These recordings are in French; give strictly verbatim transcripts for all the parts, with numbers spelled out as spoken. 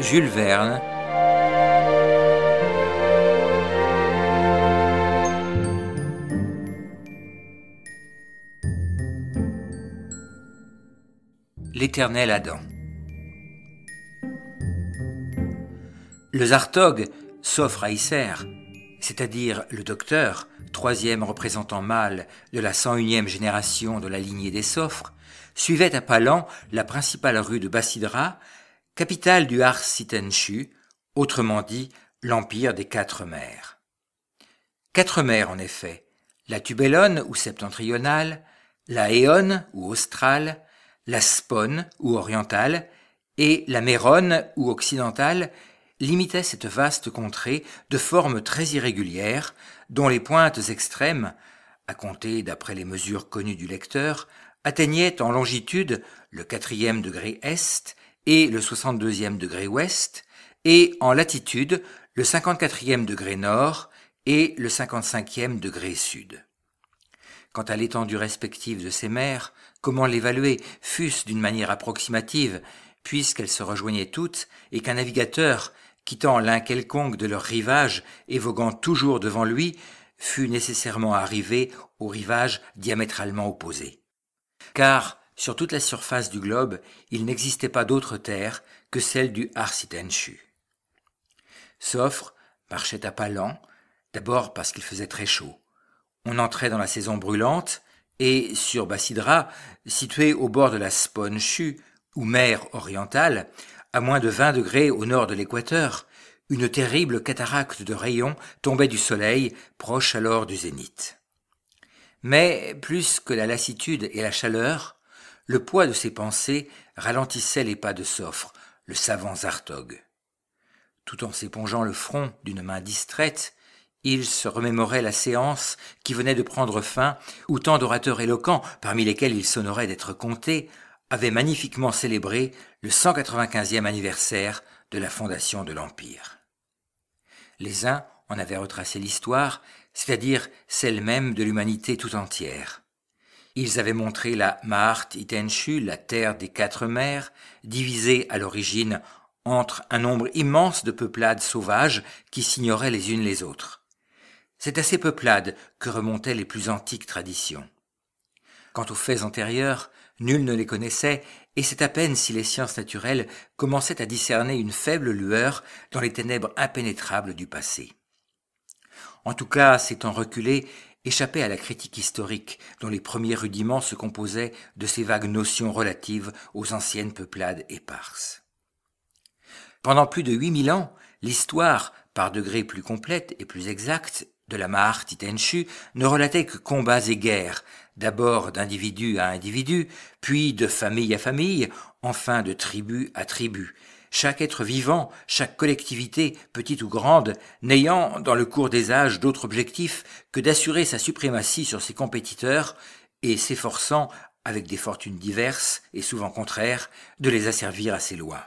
Jules Verne. L'éternel Adam. Le Zartog, Sophr-Aïser, c'est-à-dire le docteur, troisième représentant mâle de la cent unième génération de la lignée des Sophres, suivait à Palan la principale rue de Bassidra, capitale du Har-Sitenshu, autrement dit l'empire des quatre mers. Quatre mers en effet, la Tubélone ou septentrionale, la Éonne ou australe, la Spone ou orientale et la Méronne ou occidentale limitaient cette vaste contrée de formes très irrégulières dont les pointes extrêmes, à compter d'après les mesures connues du lecteur, atteignaient en longitude le quatrième degré est et le soixante-deuxième degré ouest et en latitude le cinquante-quatrième degré nord et le cinquante-cinquième degré sud. Quant à l'étendue respective de ces mers, comment l'évaluer, fût-ce d'une manière approximative, puisqu'elles se rejoignaient toutes et qu'un navigateur, quittant l'un quelconque de leurs rivages et voguant toujours devant lui, fût nécessairement arrivé au rivage diamétralement opposé. Car, sur toute la surface du globe, il n'existait pas d'autre terre que celle du Har-Sitenshu. Sophr marchait à pas lents, d'abord parce qu'il faisait très chaud. On entrait dans la saison brûlante, et sur Bassidra, située au bord de la Spone-Chu, ou mer orientale, à moins de vingt degrés au nord de l'équateur, une terrible cataracte de rayons tombait du soleil, proche alors du zénith. Mais, plus que la lassitude et la chaleur, le poids de ses pensées ralentissait les pas de Sophr, le savant Zartog. Tout en s'épongeant le front d'une main distraite, il se remémorait la séance qui venait de prendre fin, où tant d'orateurs éloquents, parmi lesquels il s'honorait d'être compté, avaient magnifiquement célébré le cent quatre-vingt-quinzième anniversaire de la fondation de l'Empire. Les uns en avaient retracé l'histoire, c'est-à-dire celle même de l'humanité tout entière. Ils avaient montré la Maart-Itenshu, la terre des quatre mers, divisée à l'origine entre un nombre immense de peuplades sauvages qui s'ignoraient les unes les autres. C'est à ces peuplades que remontaient les plus antiques traditions. Quant aux faits antérieurs, nul ne les connaissait, et c'est à peine si les sciences naturelles commençaient à discerner une faible lueur dans les ténèbres impénétrables du passé. En tout cas, s'étant reculé, échappait à la critique historique, dont les premiers rudiments se composaient de ces vagues notions relatives aux anciennes peuplades éparses. Pendant plus de huit mille ans, l'histoire, par degrés plus complète et plus exacte, de la Maart-Itenshu ne relatait que combats et guerres, d'abord d'individu à individu, puis de famille à famille, enfin de tribu à tribu. Chaque être vivant, chaque collectivité, petite ou grande, n'ayant, dans le cours des âges, d'autre objectif que d'assurer sa suprématie sur ses compétiteurs et s'efforçant, avec des fortunes diverses et souvent contraires, de les asservir à ses lois.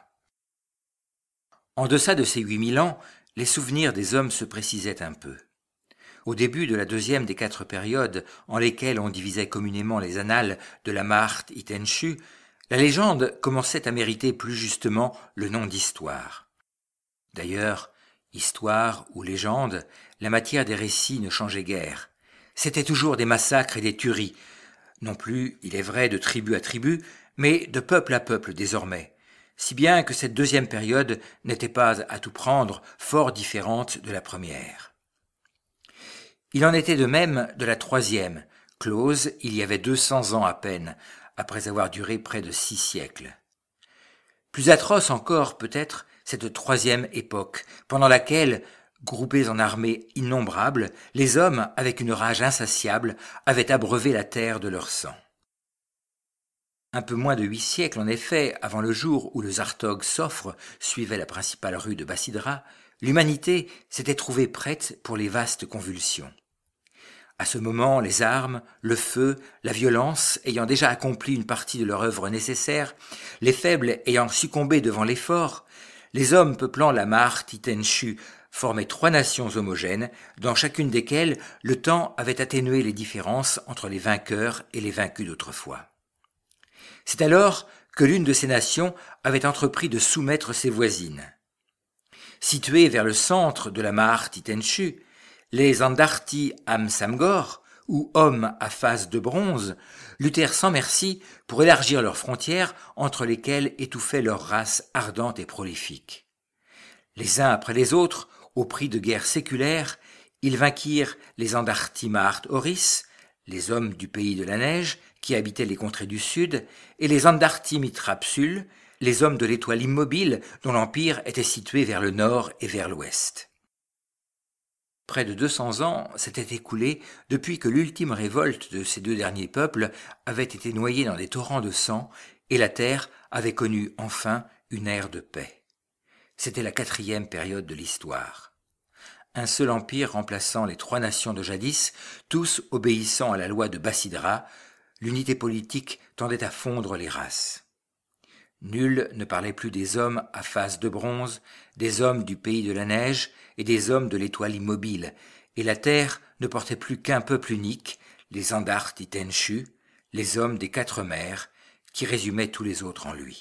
En deçà de ces huit mille ans, les souvenirs des hommes se précisaient un peu. Au début de la deuxième des quatre périodes en lesquelles on divisait communément les annales de la Maart-Itenshu, la légende commençait à mériter plus justement le nom d'histoire. D'ailleurs, histoire ou légende, la matière des récits ne changeait guère. C'étaient toujours des massacres et des tueries, non plus, il est vrai, de tribu à tribu, mais de peuple à peuple désormais, si bien que cette deuxième période n'était pas, à tout prendre, fort différente de la première. Il en était de même de la troisième, close il y avait deux cents ans à peine, après avoir duré près de six siècles. Plus atroce encore, peut-être, cette troisième époque, pendant laquelle, groupés en armées innombrables, les hommes, avec une rage insatiable, avaient abreuvé la terre de leur sang. Un peu moins de huit siècles, en effet, avant le jour où le Zartog Sophr suivait la principale rue de Bassidra, l'humanité s'était trouvée prête pour les vastes convulsions. À ce moment, les armes, le feu, la violence ayant déjà accompli une partie de leur œuvre nécessaire, les faibles ayant succombé devant l'effort, les hommes peuplant la Maart-Itenshu formaient trois nations homogènes, dans chacune desquelles le temps avait atténué les différences entre les vainqueurs et les vaincus d'autrefois. C'est alors que l'une de ces nations avait entrepris de soumettre ses voisines. Situés vers le centre de la Maharti Tenshu, les Andarti Am-Samgor, ou hommes à face de bronze, luttèrent sans merci pour élargir leurs frontières entre lesquelles étouffait leur race ardente et prolifique. Les uns après les autres, au prix de guerres séculaires, ils vainquirent les Andarti Mahart Oris, les hommes du pays de la neige, qui habitaient les contrées du sud, et les Andarti Mitra Psul, les hommes de l'étoile immobile dont l'empire était situé vers le nord et vers l'ouest. Près de deux cents ans s'étaient écoulés depuis que l'ultime révolte de ces deux derniers peuples avait été noyée dans des torrents de sang et la terre avait connu enfin une ère de paix. C'était la quatrième période de l'histoire. Un seul empire remplaçant les trois nations de jadis, tous obéissant à la loi de Bassidra, l'unité politique tendait à fondre les races. Nul ne parlait plus des hommes à face de bronze, des hommes du pays de la neige et des hommes de l'étoile immobile, et la terre ne portait plus qu'un peuple unique, les Andarti Tenshu, les hommes des quatre mers, qui résumaient tous les autres en lui.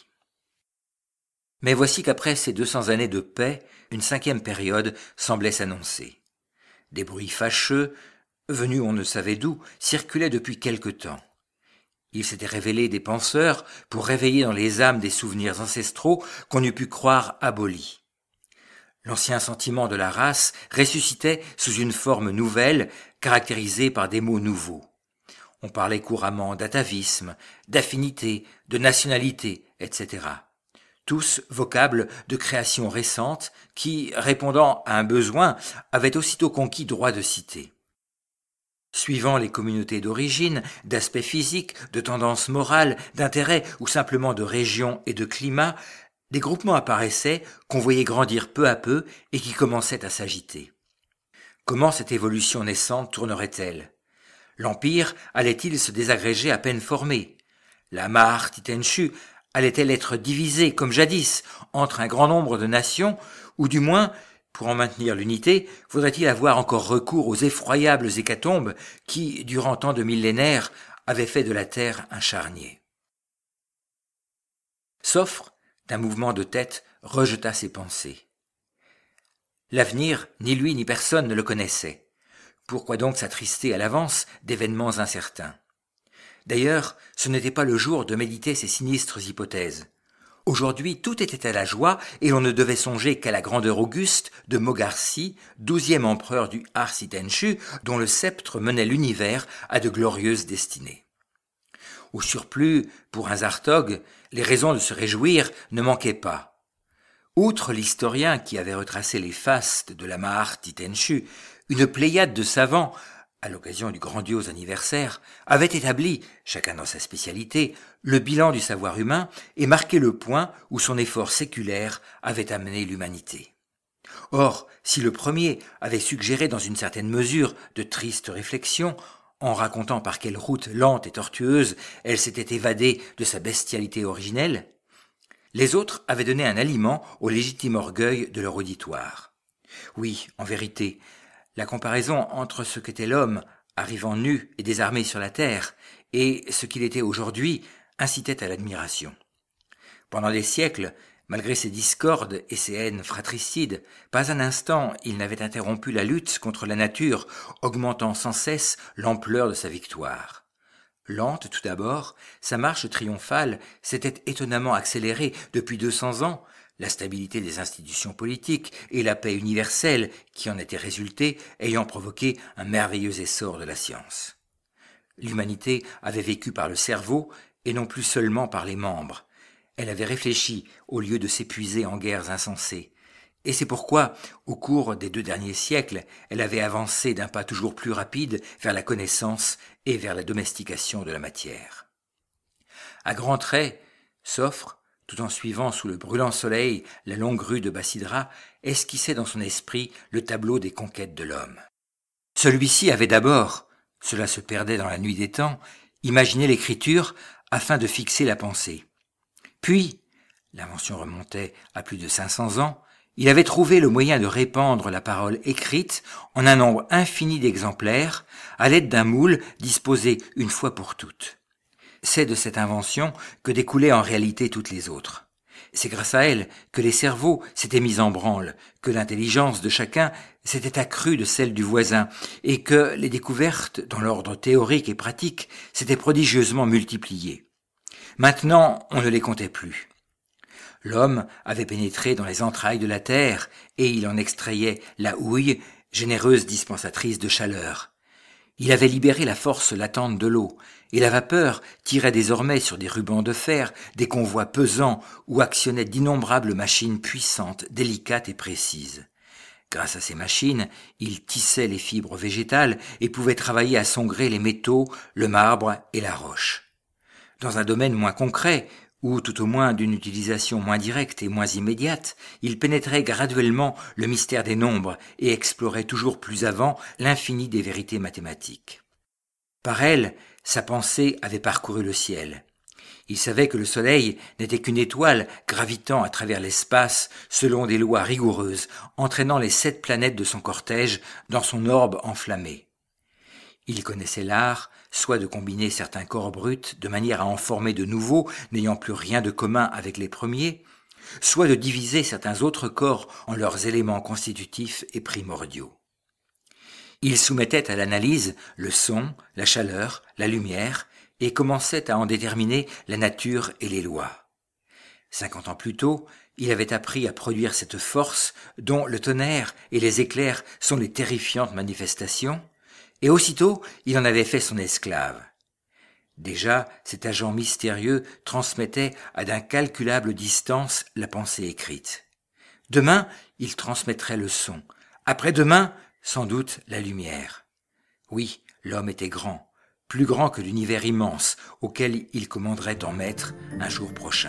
Mais voici qu'après ces deux cents années de paix, une cinquième période semblait s'annoncer. Des bruits fâcheux, venus on ne savait d'où, circulaient depuis quelque temps. Il s'était révélé des penseurs pour réveiller dans les âmes des souvenirs ancestraux qu'on eût pu croire abolis. L'ancien sentiment de la race ressuscitait sous une forme nouvelle, caractérisée par des mots nouveaux. On parlait couramment d'atavisme, d'affinité, de nationalité, et cetera. Tous vocables de création récente qui, répondant à un besoin, avaient aussitôt conquis droit de cité. Suivant les communautés d'origine, d'aspect physique, de tendances morales, d'intérêt ou simplement de région et de climat, des groupements apparaissaient qu'on voyait grandir peu à peu et qui commençaient à s'agiter. Comment cette évolution naissante tournerait-elle ? L'Empire allait-il se désagréger à peine formé ? La Maharti Tenshu allait-elle être divisée, comme jadis, entre un grand nombre de nations, ou du moins, pour en maintenir l'unité, faudrait-il avoir encore recours aux effroyables hécatombes qui, durant tant de millénaires, avaient fait de la terre un charnier. Sofre, d'un mouvement de tête, rejeta ses pensées. L'avenir, ni lui ni personne ne le connaissait. Pourquoi donc s'attrister à l'avance d'événements incertains ? D'ailleurs, ce n'était pas le jour de méditer ces sinistres hypothèses. Aujourd'hui, tout était à la joie et l'on ne devait songer qu'à la grandeur auguste de Mogarsi, douzième empereur du Arsi Tenshu, dont le sceptre menait l'univers à de glorieuses destinées. Au surplus, pour un Zartog, les raisons de se réjouir ne manquaient pas. Outre l'historien qui avait retracé les fastes de la Maharti Tenshu, une pléiade de savants, à l'occasion du grandiose anniversaire, avait établi, chacun dans sa spécialité, le bilan du savoir humain et marqué le point où son effort séculaire avait amené l'humanité. Or, si le premier avait suggéré dans une certaine mesure de tristes réflexions, en racontant par quelle route lente et tortueuse elle s'était évadée de sa bestialité originelle, les autres avaient donné un aliment au légitime orgueil de leur auditoire. Oui, en vérité, la comparaison entre ce qu'était l'homme, arrivant nu et désarmé sur la terre, et ce qu'il était aujourd'hui, incitait à l'admiration. Pendant des siècles, malgré ses discordes et ses haines fratricides, pas un instant il n'avait interrompu la lutte contre la nature, augmentant sans cesse l'ampleur de sa victoire. Lente tout d'abord, sa marche triomphale s'était étonnamment accélérée depuis deux cents ans, la stabilité des institutions politiques et la paix universelle qui en était résultée ayant provoqué un merveilleux essor de la science. L'humanité avait vécu par le cerveau et non plus seulement par les membres. Elle avait réfléchi au lieu de s'épuiser en guerres insensées. Et c'est pourquoi, au cours des deux derniers siècles, elle avait avancé d'un pas toujours plus rapide vers la connaissance et vers la domestication de la matière. À grands traits, Sofre, tout en suivant sous le brûlant soleil la longue rue de Bassidra, esquissait dans son esprit le tableau des conquêtes de l'homme. Celui-ci avait d'abord, cela se perdait dans la nuit des temps, imaginé l'écriture afin de fixer la pensée. Puis, l'invention remontait à plus de cinq cents ans, il avait trouvé le moyen de répandre la parole écrite en un nombre infini d'exemplaires à l'aide d'un moule disposé une fois pour toutes. C'est de cette invention que découlaient en réalité toutes les autres. C'est grâce à elle que les cerveaux s'étaient mis en branle, que l'intelligence de chacun s'était accrue de celle du voisin, et que les découvertes, dans l'ordre théorique et pratique, s'étaient prodigieusement multipliées. Maintenant, on ne les comptait plus. L'homme avait pénétré dans les entrailles de la terre, et il en extrayait la houille, généreuse dispensatrice de chaleur. Il avait libéré la force latente de l'eau, et la vapeur tirait désormais sur des rubans de fer des convois pesants où actionnaient d'innombrables machines puissantes, délicates et précises. Grâce à ces machines, il tissait les fibres végétales et pouvait travailler à son gré les métaux, le marbre et la roche. Dans un domaine moins concret, ou tout au moins d'une utilisation moins directe et moins immédiate, il pénétrait graduellement le mystère des nombres et explorait toujours plus avant l'infini des vérités mathématiques. Par elle, sa pensée avait parcouru le ciel. Il savait que le soleil n'était qu'une étoile gravitant à travers l'espace selon des lois rigoureuses, entraînant les sept planètes de son cortège dans son orbe enflammé. Il connaissait l'art, soit de combiner certains corps bruts de manière à en former de nouveaux, n'ayant plus rien de commun avec les premiers, soit de diviser certains autres corps en leurs éléments constitutifs et primordiaux. Il soumettait à l'analyse le son, la chaleur, la lumière, et commençait à en déterminer la nature et les lois. Cinquante ans plus tôt, il avait appris à produire cette force dont le tonnerre et les éclairs sont les terrifiantes manifestations, et aussitôt il en avait fait son esclave. Déjà, cet agent mystérieux transmettait à d'incalculables distances la pensée écrite. Demain, il transmettrait le son. Après-demain, sans doute la lumière. Oui, l'homme était grand, plus grand que l'univers immense auquel il commanderait en maître un jour prochain.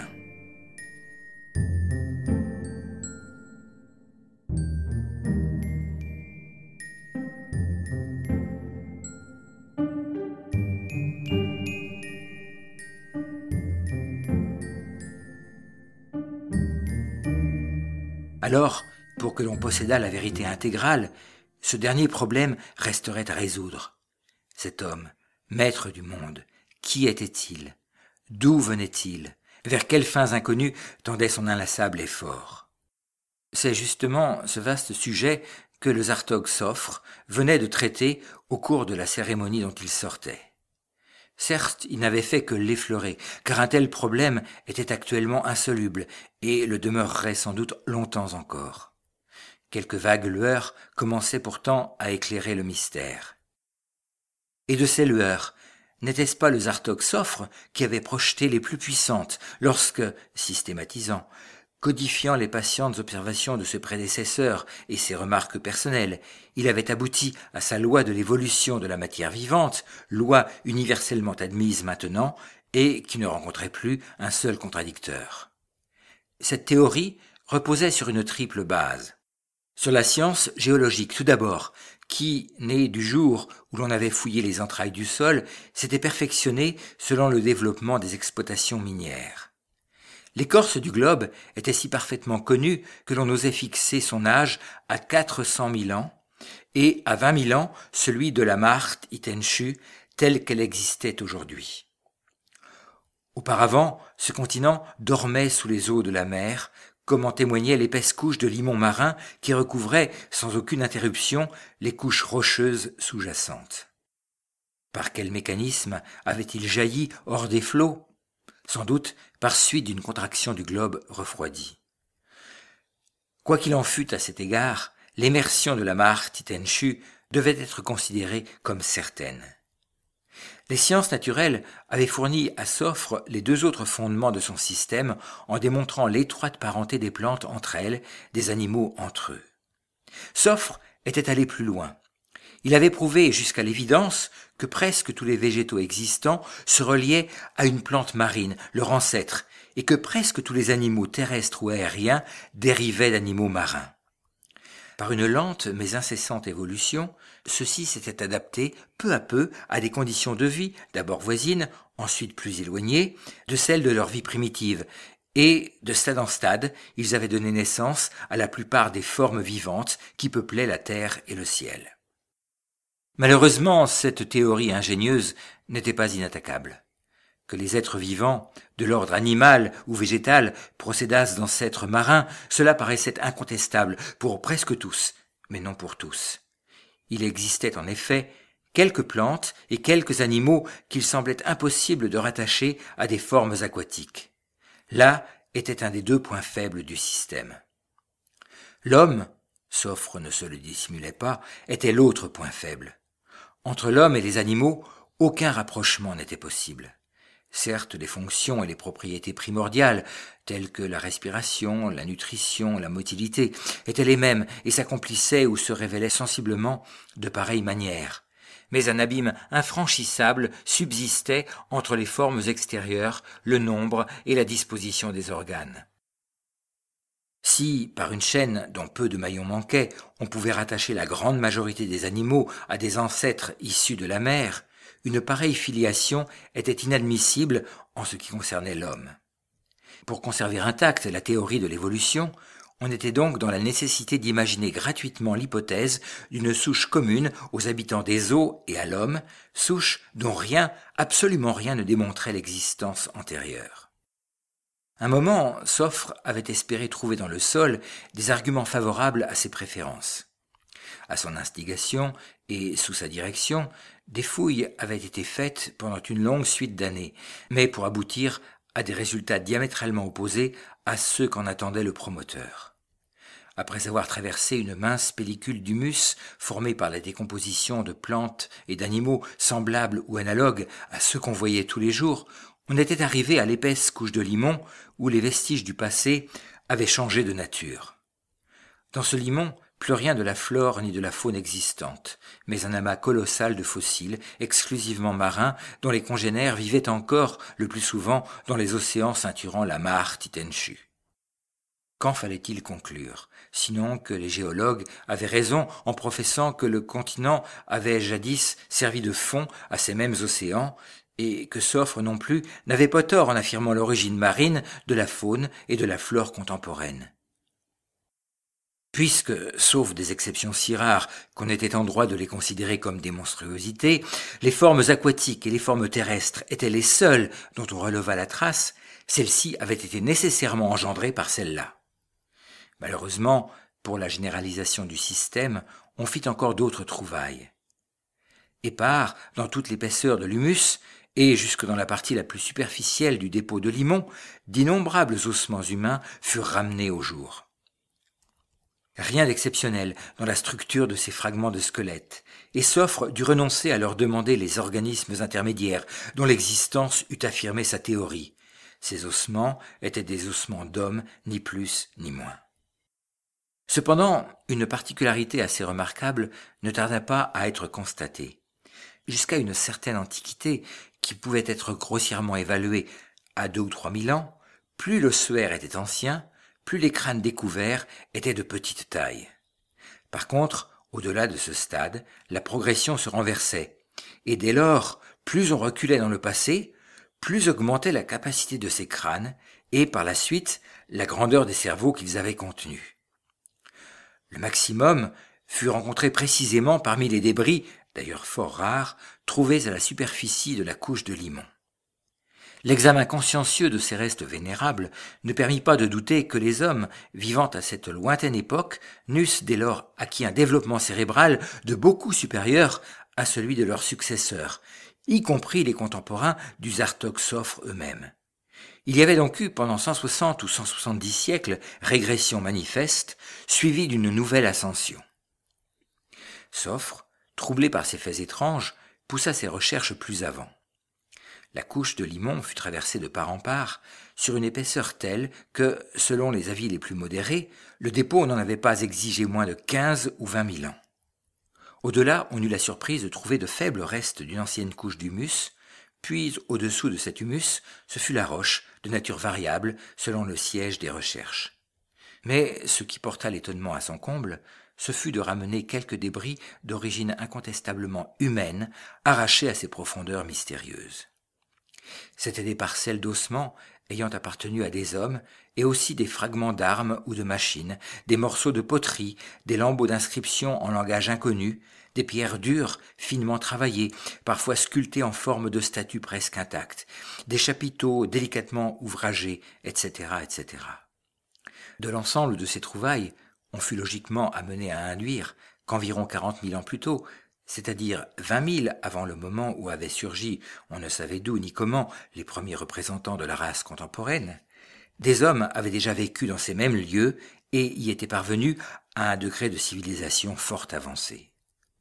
Alors, pour que l'on possédât la vérité intégrale, ce dernier problème resterait à résoudre. Cet homme, maître du monde, qui était-il? D'où venait-il? Vers quelles fins inconnues tendait son inlassable effort? C'est justement ce vaste sujet que le Zartog Sofre venait de traiter au cours de la cérémonie dont il sortait. Certes, il n'avait fait que l'effleurer, car un tel problème était actuellement insoluble, et le demeurerait sans doute longtemps encore. Quelques vagues lueurs commençaient pourtant à éclairer le mystère. Et de ces lueurs, n'était-ce pas le Zartog Sofre qui avait projeté les plus puissantes lorsque, systématisant, codifiant les patientes observations de ses prédécesseurs et ses remarques personnelles, il avait abouti à sa loi de l'évolution de la matière vivante, loi universellement admise maintenant et qui ne rencontrait plus un seul contradicteur. Cette théorie reposait sur une triple base. Sur la science géologique tout d'abord, qui, née du jour où l'on avait fouillé les entrailles du sol, s'était perfectionnée selon le développement des exploitations minières. L'écorce du globe était si parfaitement connue que l'on osait fixer son âge à quatre cent mille ans et à vingt mille ans celui de la Marte Itenchu telle qu'elle existait aujourd'hui. Auparavant, ce continent dormait sous les eaux de la mer, comme en témoignait l'épaisse couche de limon marin qui recouvrait, sans aucune interruption, les couches rocheuses sous-jacentes. Par quel mécanisme avait-il jailli hors des flots ? Sans doute par suite d'une contraction du globe refroidi. Quoi qu'il en fût à cet égard, l'immersion de la Marte Itenchu devait être considérée comme certaine. Les sciences naturelles avaient fourni à Sofre les deux autres fondements de son système en démontrant l'étroite parenté des plantes entre elles, des animaux entre eux. Sofre était allé plus loin. Il avait prouvé jusqu'à l'évidence que presque tous les végétaux existants se reliaient à une plante marine, leur ancêtre, et que presque tous les animaux terrestres ou aériens dérivaient d'animaux marins. Par une lente mais incessante évolution, ceux-ci s'étaient adaptés peu à peu à des conditions de vie, d'abord voisines, ensuite plus éloignées, de celles de leur vie primitive, et, de stade en stade, ils avaient donné naissance à la plupart des formes vivantes qui peuplaient la terre et le ciel. Malheureusement, cette théorie ingénieuse n'était pas inattaquable. Que les êtres vivants, de l'ordre animal ou végétal, procédassent d'ancêtres marins, cela paraissait incontestable pour presque tous, mais non pour tous. Il existait en effet quelques plantes et quelques animaux qu'il semblait impossible de rattacher à des formes aquatiques. Là était un des deux points faibles du système. L'homme, Sophre ne se le dissimulait pas, était l'autre point faible. Entre l'homme et les animaux, aucun rapprochement n'était possible. Certes, les fonctions et les propriétés primordiales, telles que la respiration, la nutrition, la motilité, étaient les mêmes et s'accomplissaient ou se révélaient sensiblement de pareille manière. Mais un abîme infranchissable subsistait entre les formes extérieures, le nombre et la disposition des organes. Si, par une chaîne dont peu de maillons manquaient, on pouvait rattacher la grande majorité des animaux à des ancêtres issus de la mer, une pareille filiation était inadmissible en ce qui concernait l'homme. Pour conserver intacte la théorie de l'évolution, on était donc dans la nécessité d'imaginer gratuitement l'hypothèse d'une souche commune aux habitants des eaux et à l'homme, souche dont rien, absolument rien ne démontrait l'existence antérieure. Un moment, Sophre avait espéré trouver dans le sol des arguments favorables à ses préférences. À son instigation et sous sa direction, des fouilles avaient été faites pendant une longue suite d'années, mais pour aboutir à des résultats diamétralement opposés à ceux qu'en attendait le promoteur. Après avoir traversé une mince pellicule d'humus formée par la décomposition de plantes et d'animaux semblables ou analogues à ceux qu'on voyait tous les jours, on était arrivé à l'épaisse couche de limon où les vestiges du passé avaient changé de nature. Dans ce limon, plus rien de la flore ni de la faune existante, mais un amas colossal de fossiles, exclusivement marins, dont les congénères vivaient encore, le plus souvent, dans les océans ceinturant la mare Titenchu. Qu'en fallait-il conclure, sinon que les géologues avaient raison en professant que le continent avait jadis servi de fond à ces mêmes océans, et que Sophre non plus n'avait pas tort en affirmant l'origine marine de la faune et de la flore contemporaine. Puisque, sauf des exceptions si rares qu'on était en droit de les considérer comme des monstruosités, les formes aquatiques et les formes terrestres étaient les seules dont on releva la trace, celles-ci avaient été nécessairement engendrées par celles-là. Malheureusement, pour la généralisation du système, on fit encore d'autres trouvailles. Épars, dans toute l'épaisseur de l'humus, et jusque dans la partie la plus superficielle du dépôt de limon, d'innombrables ossements humains furent ramenés au jour. Rien d'exceptionnel dans la structure de ces fragments de squelette, et Sophre dut renoncer à leur demander les organismes intermédiaires dont l'existence eût affirmé sa théorie. Ces ossements étaient des ossements d'hommes, ni plus ni moins. Cependant, une particularité assez remarquable ne tarda pas à être constatée. Jusqu'à une certaine antiquité, qui pouvait être grossièrement évaluée à deux ou trois mille ans, plus l'ossuaire était ancien, plus les crânes découverts étaient de petite taille. Par contre, au-delà de ce stade, la progression se renversait, et dès lors, plus on reculait dans le passé, plus augmentait la capacité de ces crânes, et par la suite, la grandeur des cerveaux qu'ils avaient contenus. Le maximum fut rencontré précisément parmi les débris, d'ailleurs fort rares, trouvés à la superficie de la couche de limon. L'examen consciencieux de ces restes vénérables ne permit pas de douter que les hommes, vivant à cette lointaine époque, n'eussent dès lors acquis un développement cérébral de beaucoup supérieur à celui de leurs successeurs, y compris les contemporains du Zartog Sophre eux-mêmes. Il y avait donc eu pendant cent soixante ou cent soixante-dix siècles régression manifeste, suivie d'une nouvelle ascension. Sophre, troublé par ces faits étranges, poussa ses recherches plus avant. La couche de limon fut traversée de part en part, sur une épaisseur telle que, selon les avis les plus modérés, le dépôt n'en avait pas exigé moins de quinze ou vingt mille ans. Au-delà, on eut la surprise de trouver de faibles restes d'une ancienne couche d'humus, puis au-dessous de cet humus, ce fut la roche, de nature variable selon le siège des recherches. Mais ce qui porta l'étonnement à son comble, ce fut de ramener quelques débris d'origine incontestablement humaine, arrachés à ces profondeurs mystérieuses. C'étaient des parcelles d'ossements ayant appartenu à des hommes, et aussi des fragments d'armes ou de machines, des morceaux de poterie, des lambeaux d'inscriptions en langage inconnu, des pierres dures, finement travaillées, parfois sculptées en forme de statues presque intactes, des chapiteaux délicatement ouvragés, et cetera, et cetera. De l'ensemble de ces trouvailles, on fut logiquement amené à induire qu'environ quarante mille ans plus tôt, c'est-à-dire vingt mille avant le moment où avaient surgi, on ne savait d'où ni comment, les premiers représentants de la race contemporaine, des hommes avaient déjà vécu dans ces mêmes lieux et y étaient parvenus à un degré de civilisation fort avancé.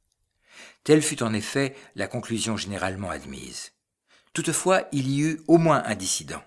Telle fut en effet la conclusion généralement admise. Toutefois, il y eut au moins un dissident.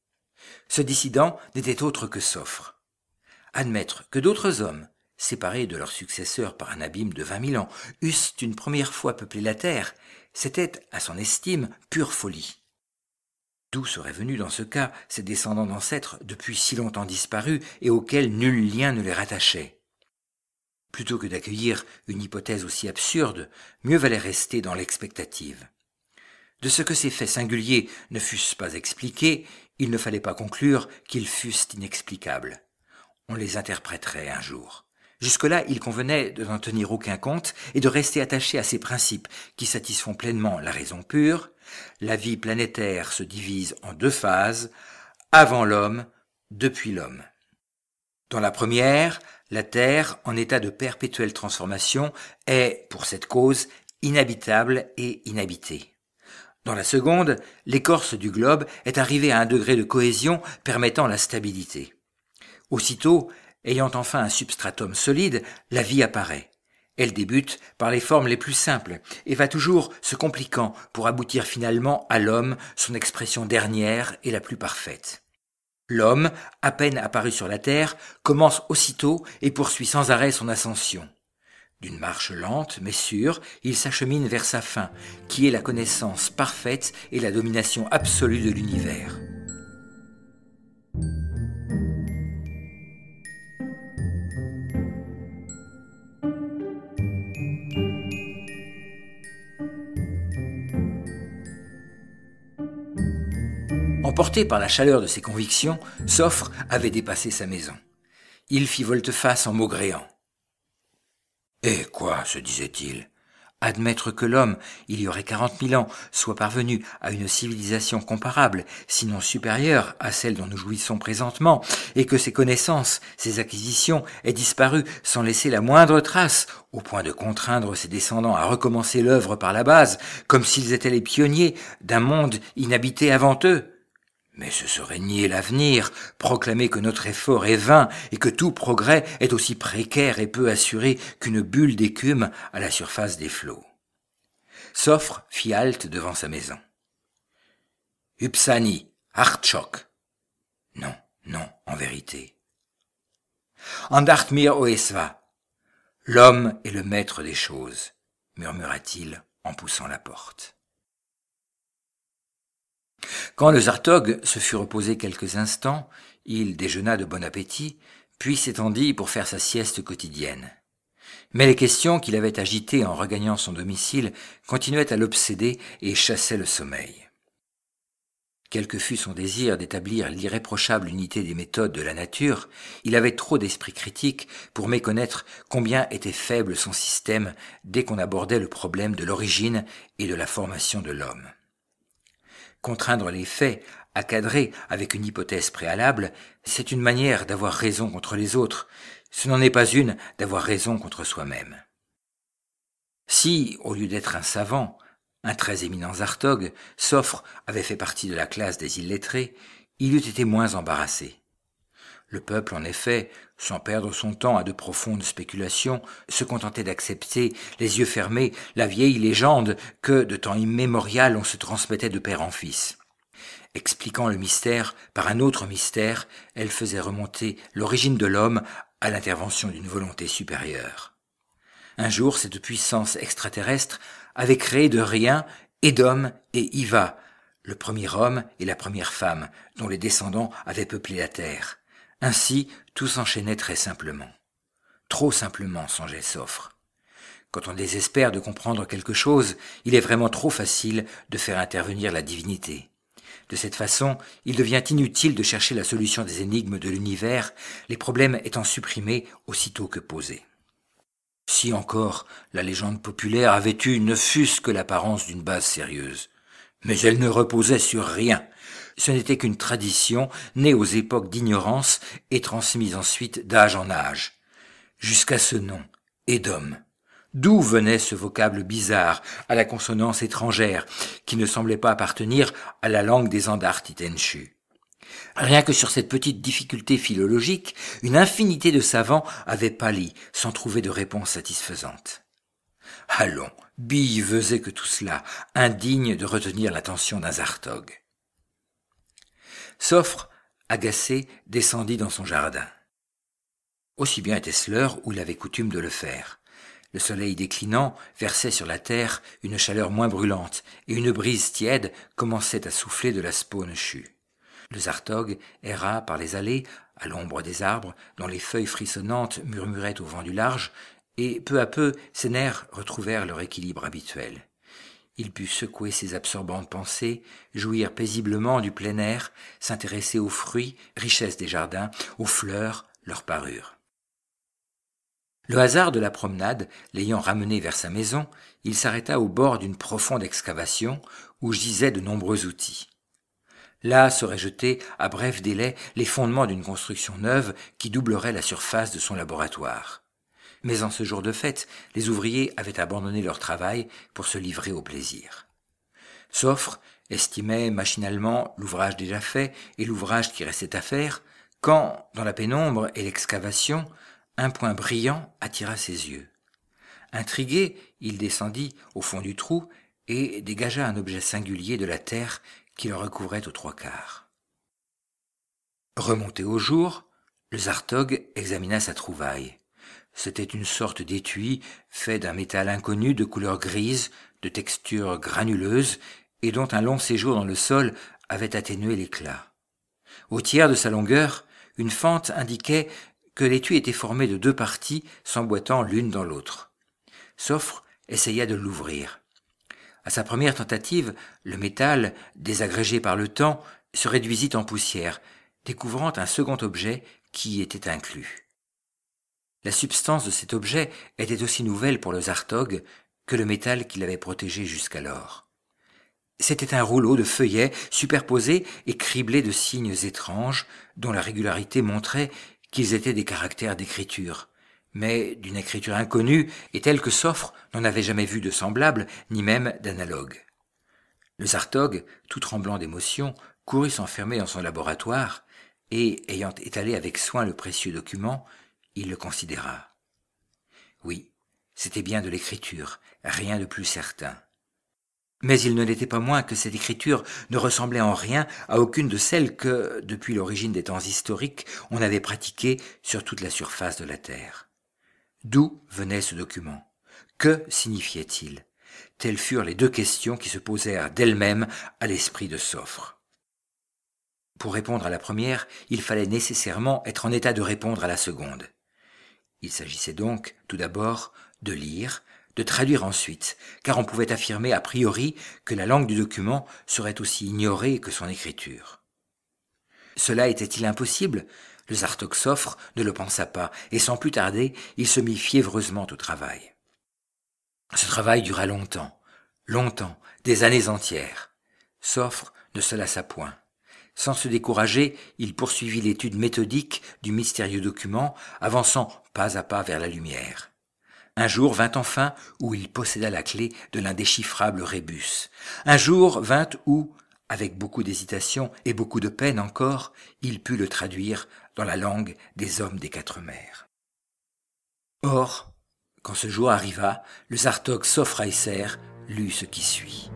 Ce dissident n'était autre que Sophr. Admettre que d'autres hommes, séparés de leurs successeurs par un abîme de vingt mille ans, eussent une première fois peuplé la terre, c'était, à son estime, pure folie. D'où seraient venus dans ce cas ces descendants d'ancêtres depuis si longtemps disparus et auxquels nul lien ne les rattachait? Plutôt que d'accueillir une hypothèse aussi absurde, mieux valait rester dans l'expectative. De ce que ces faits singuliers ne fussent pas expliqués, il ne fallait pas conclure qu'ils fussent inexplicables. On les interpréterait un jour. Jusque-là, il convenait de n'en tenir aucun compte et de rester attaché à ces principes qui satisfont pleinement la raison pure. La vie planétaire se divise en deux phases, avant l'homme, depuis l'homme. Dans la première, la Terre, en état de perpétuelle transformation, est, pour cette cause, inhabitable et inhabitée. Dans la seconde, l'écorce du globe est arrivée à un degré de cohésion permettant la stabilité. Aussitôt, ayant enfin un substratum solide, la vie apparaît. Elle débute par les formes les plus simples et va toujours se compliquant pour aboutir finalement à l'homme, son expression dernière et la plus parfaite. L'homme, à peine apparu sur la terre, commence aussitôt et poursuit sans arrêt son ascension. D'une marche lente mais sûre, il s'achemine vers sa fin, qui est la connaissance parfaite et la domination absolue de l'univers. Emporté par la chaleur de ses convictions, Sophr avait dépassé sa maison. Il fit volte-face en maugréant. « Eh quoi, se disait-il, admettre que l'homme, il y aurait quarante mille ans, soit parvenu à une civilisation comparable, sinon supérieure à celle dont nous jouissons présentement, et que ses connaissances, ses acquisitions aient disparu sans laisser la moindre trace, au point de contraindre ses descendants à recommencer l'œuvre par la base, comme s'ils étaient les pionniers d'un monde inhabité avant eux. Mais ce serait nier l'avenir, proclamer que notre effort est vain et que tout progrès est aussi précaire et peu assuré qu'une bulle d'écume à la surface des flots. Sophr fit halte devant sa maison. « Upsani, Artchok. » Non, non, en vérité. « Andartmir Oesva. » L'homme est le maître des choses, murmura-t-il en poussant la porte. Quand le Zartog se fut reposé quelques instants, il déjeuna de bon appétit, puis s'étendit pour faire sa sieste quotidienne. Mais les questions qu'il avait agitées en regagnant son domicile continuaient à l'obséder et chassaient le sommeil. Quel que fût son désir d'établir l'irréprochable unité des méthodes de la nature, il avait trop d'esprit critique pour méconnaître combien était faible son système dès qu'on abordait le problème de l'origine et de la formation de l'homme. Contraindre les faits à cadrer avec une hypothèse préalable, c'est une manière d'avoir raison contre les autres, ce n'en est pas une d'avoir raison contre soi-même. Si, au lieu d'être un savant, un très éminent Zartog, Sophr avait fait partie de la classe des illettrés, il eût été moins embarrassé. Le peuple, en effet, sans perdre son temps à de profondes spéculations, se contentait d'accepter, les yeux fermés, la vieille légende que, de temps immémorial, on se transmettait de père en fils. Expliquant le mystère par un autre mystère, elle faisait remonter l'origine de l'homme à l'intervention d'une volonté supérieure. Un jour, cette puissance extraterrestre avait créé de rien Édom et Hiva, le premier homme et la première femme, dont les descendants avaient peuplé la terre. Ainsi, tout s'enchaînait très simplement. Trop simplement, songeait Sophr. Quand on désespère de comprendre quelque chose, il est vraiment trop facile de faire intervenir la divinité. De cette façon, il devient inutile de chercher la solution des énigmes de l'univers, les problèmes étant supprimés aussitôt que posés. Si encore la légende populaire avait eu ne fût-ce que l'apparence d'une base sérieuse. Mais elle ne reposait sur rien. Ce n'était qu'une tradition née aux époques d'ignorance et transmise ensuite d'âge en âge. Jusqu'à ce nom, Édom. D'où venait ce vocable bizarre, à la consonance étrangère, qui ne semblait pas appartenir à la langue des Andar-Titenshu. Rien que sur cette petite difficulté philologique, une infinité de savants avaient pâli sans trouver de réponse satisfaisante. Allons, bille faisait que tout cela, indigne de retenir l'attention d'un Zartog. Sofre, agacé, descendit dans son jardin. Aussi bien était-ce l'heure où il avait coutume de le faire. Le soleil déclinant versait sur la terre une chaleur moins brûlante, et une brise tiède commençait à souffler de la spaune chue. Le Zartog erra par les allées, à l'ombre des arbres, dont les feuilles frissonnantes murmuraient au vent du large, et peu à peu ses nerfs retrouvèrent leur équilibre habituel. Il put secouer ses absorbantes pensées, jouir paisiblement du plein air, s'intéresser aux fruits, richesses des jardins, aux fleurs, leur parure. Le hasard de la promenade l'ayant ramené vers sa maison, il s'arrêta au bord d'une profonde excavation où gisaient de nombreux outils. Là seraient jetés, à bref délai, les fondements d'une construction neuve qui doublerait la surface de son laboratoire. Mais en ce jour de fête, les ouvriers avaient abandonné leur travail pour se livrer au plaisir. Sofre estimait machinalement l'ouvrage déjà fait et l'ouvrage qui restait à faire, quand, dans la pénombre et l'excavation, un point brillant attira ses yeux. Intrigué, il descendit au fond du trou et dégagea un objet singulier de la terre qui le recouvrait aux trois quarts. Remonté au jour, le Zartog examina sa trouvaille. C'était une sorte d'étui fait d'un métal inconnu de couleur grise, de texture granuleuse et dont un long séjour dans le sol avait atténué l'éclat. Au tiers de sa longueur, une fente indiquait que l'étui était formé de deux parties s'emboîtant l'une dans l'autre. Sofre essaya de l'ouvrir. À sa première tentative, le métal, désagrégé par le temps, se réduisit en poussière, découvrant un second objet qui y était inclus. La substance de cet objet était aussi nouvelle pour le Zartog que le métal qui l'avait protégé jusqu'alors. C'était un rouleau de feuillets superposés et criblés de signes étranges dont la régularité montrait qu'ils étaient des caractères d'écriture, mais d'une écriture inconnue et telle que Sofre n'en avait jamais vu de semblable, ni même d'analogue. Le Zartog, tout tremblant d'émotion, courut s'enfermer dans son laboratoire, et, ayant étalé avec soin le précieux document, il le considéra. Oui, c'était bien de l'écriture, rien de plus certain. Mais il ne l'était pas moins que cette écriture ne ressemblait en rien à aucune de celles que, depuis l'origine des temps historiques, on avait pratiquées sur toute la surface de la Terre. D'où venait ce document? Que signifiait-il? Telles furent les deux questions qui se posèrent d'elles-mêmes à l'esprit de Sofre. Pour répondre à la première, il fallait nécessairement être en état de répondre à la seconde. Il s'agissait donc, tout d'abord, de lire, de traduire ensuite, car on pouvait affirmer a priori que la langue du document serait aussi ignorée que son écriture. Cela était-il impossible? Le Zartog Sofre ne le pensa pas, et sans plus tarder, il se mit fiévreusement au travail. Ce travail dura longtemps, longtemps, des années entières. Sofre ne se lassa point. Sans se décourager, il poursuivit l'étude méthodique du mystérieux document, avançant pas à pas vers la lumière. Un jour vint enfin où il posséda la clé de l'indéchiffrable rébus. Un jour vint où, avec beaucoup d'hésitation et beaucoup de peine encore, il put le traduire dans la langue des hommes des quatre mers. Or, quand ce jour arriva, le Zartog Sofreiser lut ce qui suit.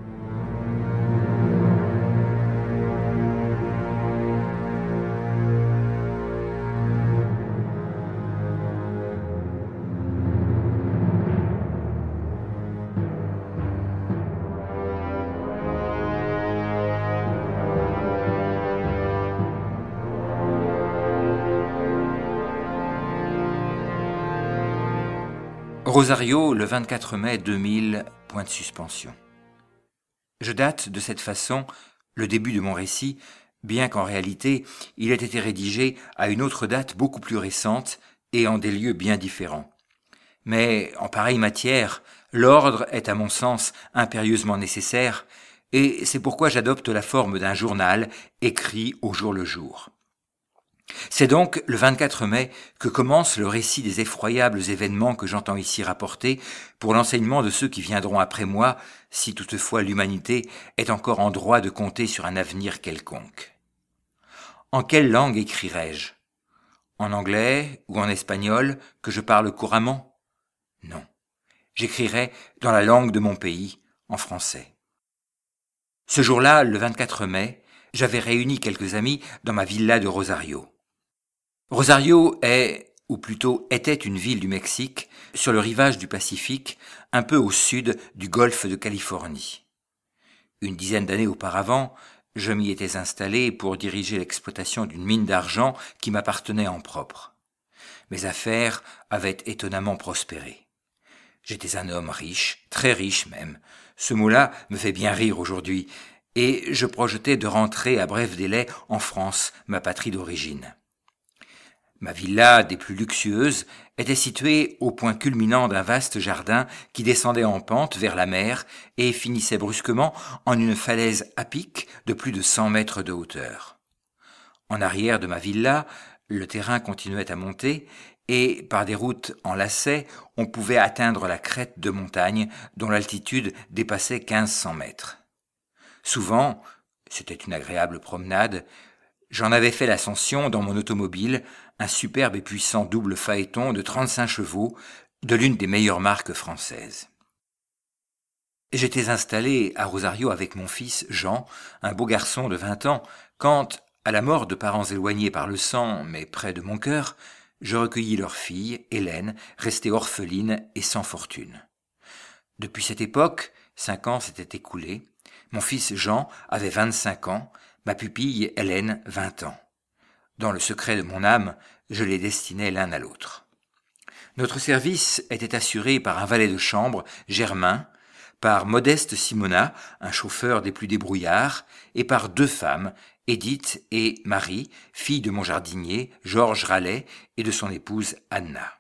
Rosario, le vingt-quatre mai deux mille, point de suspension. Je date de cette façon le début de mon récit, bien qu'en réalité il ait été rédigé à une autre date beaucoup plus récente et en des lieux bien différents. Mais en pareille matière, l'ordre est à mon sens impérieusement nécessaire, et c'est pourquoi j'adopte la forme d'un journal écrit au jour le jour. C'est donc le vingt-quatre mai que commence le récit des effroyables événements que j'entends ici rapporter pour l'enseignement de ceux qui viendront après moi, si toutefois l'humanité est encore en droit de compter sur un avenir quelconque. En quelle langue écrirai-je ? En anglais ou en espagnol, que je parle couramment ? Non. J'écrirai dans la langue de mon pays, en français. Ce jour-là, le vingt-quatre mai, j'avais réuni quelques amis dans ma villa de Rosario. Rosario est, ou plutôt était une ville du Mexique, sur le rivage du Pacifique, un peu au sud du golfe de Californie. Une dizaine d'années auparavant, je m'y étais installé pour diriger l'exploitation d'une mine d'argent qui m'appartenait en propre. Mes affaires avaient étonnamment prospéré. J'étais un homme riche, très riche même. Ce mot-là me fait bien rire aujourd'hui, et je projetais de rentrer à bref délai en France, ma patrie d'origine. Ma villa des plus luxueuses était située au point culminant d'un vaste jardin qui descendait en pente vers la mer et finissait brusquement en une falaise à pic de plus de cent mètres de hauteur. En arrière de ma villa, le terrain continuait à monter et, par des routes en lacets, on pouvait atteindre la crête de montagne dont l'altitude dépassait quinze cents mètres. Souvent, c'était une agréable promenade, j'en avais fait l'ascension dans mon automobile, un superbe et puissant double phaéton de trente-cinq chevaux, de l'une des meilleures marques françaises. J'étais installé à Rosario avec mon fils Jean, un beau garçon de vingt ans, quand, à la mort de parents éloignés par le sang, mais près de mon cœur, je recueillis leur fille, Hélène, restée orpheline et sans fortune. Depuis cette époque, cinq ans s'étaient écoulés. Mon fils Jean avait vingt-cinq ans, ma pupille Hélène vingt ans. Dans le secret de mon âme, je les destinais l'un à l'autre. Notre service était assuré par un valet de chambre, Germain, par Modeste Simona, un chauffeur des plus débrouillards, et par deux femmes, Édith et Marie, filles de mon jardinier, Georges Rallet, et de son épouse Anna.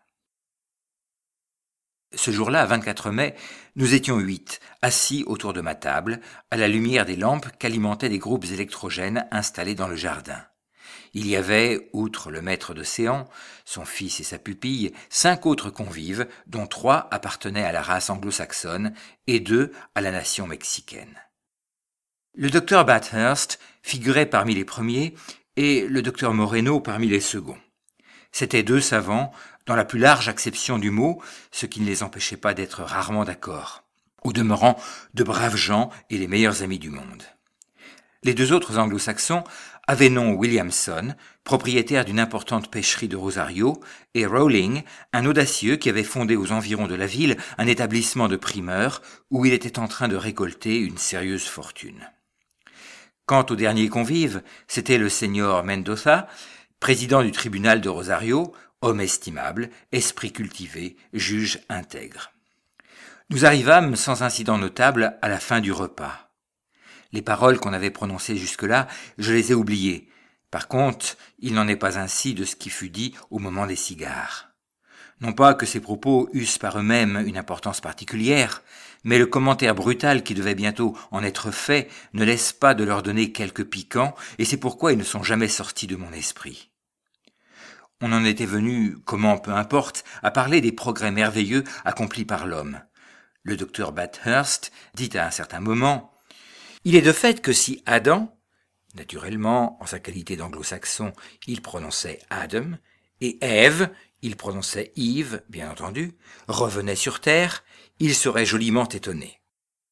Ce jour-là, vingt-quatre mai, nous étions huit, assis autour de ma table, à la lumière des lampes qu'alimentaient des groupes électrogènes installés dans le jardin. Il y avait, outre le maître de séance, son fils et sa pupille, cinq autres convives, dont trois appartenaient à la race anglo-saxonne et deux à la nation mexicaine. Le docteur Bathurst figurait parmi les premiers et le docteur Moreno parmi les seconds. C'étaient deux savants, dans la plus large acception du mot, ce qui ne les empêchait pas d'être rarement d'accord. Au demeurant, de braves gens et les meilleurs amis du monde. Les deux autres anglo-saxons avaient nom Williamson, propriétaire d'une importante pêcherie de Rosario, et Rowling, un audacieux qui avait fondé aux environs de la ville un établissement de primeurs où il était en train de récolter une sérieuse fortune. Quant au dernier convive, c'était le seigneur Mendoza, président du tribunal de Rosario, homme estimable, esprit cultivé, juge intègre. Nous arrivâmes sans incident notable à la fin du repas. Les paroles qu'on avait prononcées jusque-là, je les ai oubliées. Par contre, il n'en est pas ainsi de ce qui fut dit au moment des cigares. Non pas que ces propos eussent par eux-mêmes une importance particulière, mais le commentaire brutal qui devait bientôt en être fait ne laisse pas de leur donner quelque piquant, et c'est pourquoi ils ne sont jamais sortis de mon esprit. On en était venu, comment peu importe, à parler des progrès merveilleux accomplis par l'homme. Le docteur Bathurst dit à un certain moment « Il est de fait que si Adam, naturellement, en sa qualité d'anglo-saxon, il prononçait Adam, et Ève, il prononçait Yves, bien entendu, revenait sur terre, il serait joliment étonné. »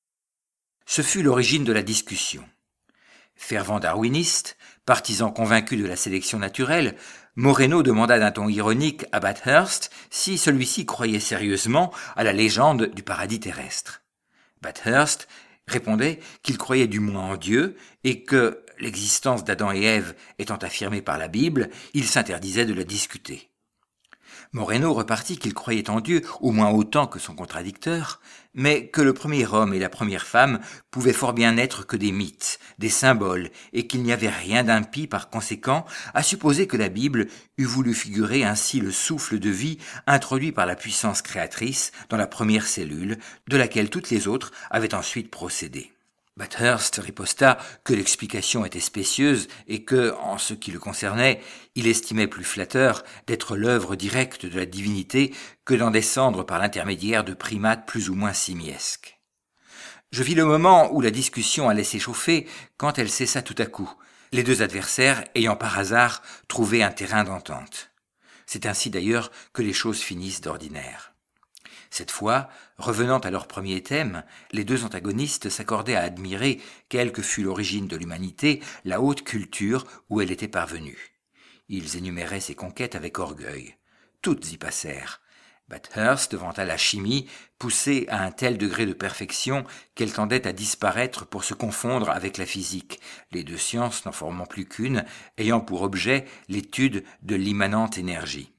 Ce fut l'origine de la discussion. Fervent darwiniste, partisan convaincu de la sélection naturelle, Moreno demanda d'un ton ironique à Bathurst si celui-ci croyait sérieusement à la légende du paradis terrestre. Bathurst répondait qu'il croyait du moins en Dieu et que, l'existence d'Adam et Ève étant affirmée par la Bible, il s'interdisait de la discuter. Moreno repartit qu'il croyait en Dieu au moins autant que son contradicteur, mais que le premier homme et la première femme pouvaient fort bien n'être que des mythes, des symboles, et qu'il n'y avait rien d'impie par conséquent à supposer que la Bible eût voulu figurer ainsi le souffle de vie introduit par la puissance créatrice dans la première cellule, de laquelle toutes les autres avaient ensuite procédé. Bathurst riposta que l'explication était spécieuse et que, en ce qui le concernait, il estimait plus flatteur d'être l'œuvre directe de la divinité que d'en descendre par l'intermédiaire de primates plus ou moins simiesques. Je vis le moment où la discussion allait s'échauffer quand elle cessa tout à coup, les deux adversaires ayant par hasard trouvé un terrain d'entente. C'est ainsi d'ailleurs que les choses finissent d'ordinaire. Cette fois, revenant à leur premier thème, les deux antagonistes s'accordaient à admirer, quelle que fût l'origine de l'humanité, la haute culture où elle était parvenue. Ils énuméraient ses conquêtes avec orgueil. Toutes y passèrent. Bathurst vanta la chimie, poussée à un tel degré de perfection qu'elle tendait à disparaître pour se confondre avec la physique, les deux sciences n'en formant plus qu'une, ayant pour objet l'étude de l'immanente énergie.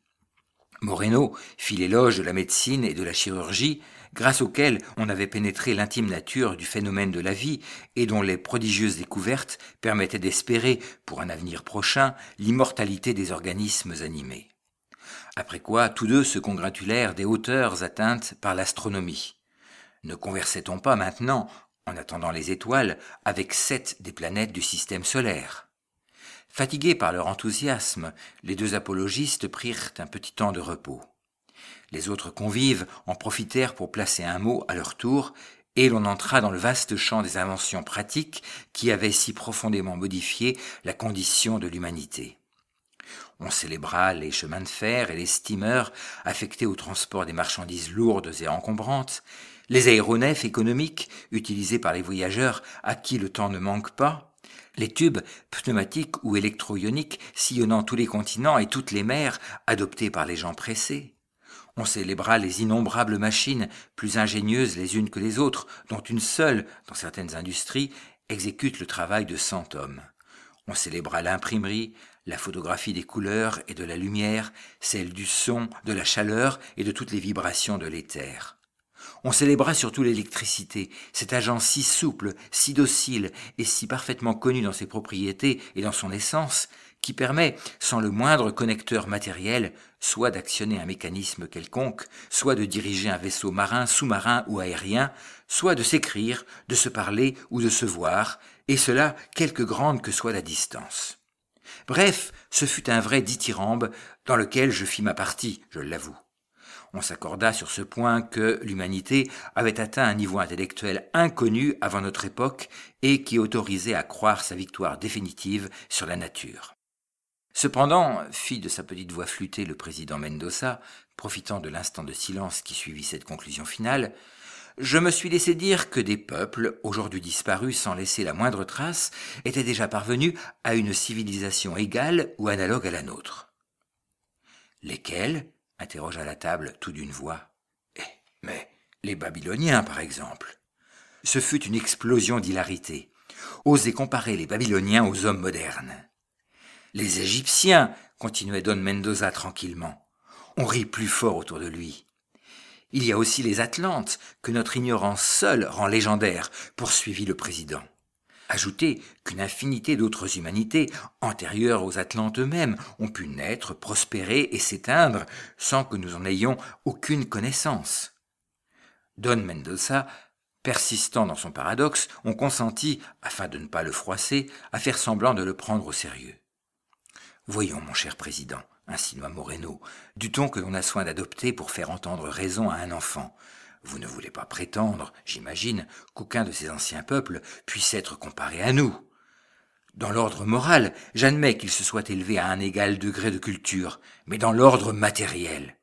Moreno fit l'éloge de la médecine et de la chirurgie, grâce auxquelles on avait pénétré l'intime nature du phénomène de la vie et dont les prodigieuses découvertes permettaient d'espérer, pour un avenir prochain, l'immortalité des organismes animés. Après quoi, tous deux se congratulèrent des hauteurs atteintes par l'astronomie. Ne conversait-on pas maintenant, en attendant les étoiles, avec sept des planètes du système solaire ? Fatigués par leur enthousiasme, les deux apologistes prirent un petit temps de repos. Les autres convives en profitèrent pour placer un mot à leur tour, et l'on entra dans le vaste champ des inventions pratiques qui avaient si profondément modifié la condition de l'humanité. On célébra les chemins de fer et les steamers affectés au transport des marchandises lourdes et encombrantes, les aéronefs économiques utilisés par les voyageurs à qui le temps ne manque pas, les tubes pneumatiques ou électro-ioniques sillonnant tous les continents et toutes les mers adoptés par les gens pressés. On célébra les innombrables machines, plus ingénieuses les unes que les autres, dont une seule, dans certaines industries, exécute le travail de cent hommes. On célébra l'imprimerie, la photographie des couleurs et de la lumière, celle du son, de la chaleur et de toutes les vibrations de l'éther. On célébra surtout l'électricité, cet agent si souple, si docile et si parfaitement connu dans ses propriétés et dans son essence, qui permet, sans le moindre connecteur matériel, soit d'actionner un mécanisme quelconque, soit de diriger un vaisseau marin, sous-marin ou aérien, soit de s'écrire, de se parler ou de se voir, et cela quelque grande que soit la distance. Bref, ce fut un vrai dithyrambe dans lequel je fis ma partie, je l'avoue. On s'accorda sur ce point que l'humanité avait atteint un niveau intellectuel inconnu avant notre époque et qui autorisait à croire sa victoire définitive sur la nature. Cependant, fit de sa petite voix flûtée le président Mendoza, profitant de l'instant de silence qui suivit cette conclusion finale, je me suis laissé dire que des peuples, aujourd'hui disparus sans laisser la moindre trace, étaient déjà parvenus à une civilisation égale ou analogue à la nôtre. Lesquels ? Interrogea la table tout d'une voix. Eh, mais les Babyloniens, par exemple. Ce fut une explosion d'hilarité. Osez comparer les Babyloniens aux hommes modernes. Les Égyptiens, continuait Don Mendoza tranquillement. On rit plus fort autour de lui. Il y a aussi les Atlantes, que notre ignorance seule rend légendaires, poursuivit le président. Ajoutez qu'une infinité d'autres humanités, antérieures aux Atlantes eux-mêmes, ont pu naître, prospérer et s'éteindre sans que nous en ayons aucune connaissance. Don Mendoza, persistant dans son paradoxe, on consentit, afin de ne pas le froisser, à faire semblant de le prendre au sérieux. Voyons, mon cher président, insinua Moreno, du ton que l'on a soin d'adopter pour faire entendre raison à un enfant. Vous ne voulez pas prétendre, j'imagine, qu'aucun de ces anciens peuples puisse être comparé à nous. Dans l'ordre moral, j'admets qu'il se soit élevé à un égal degré de culture, mais dans l'ordre matériel.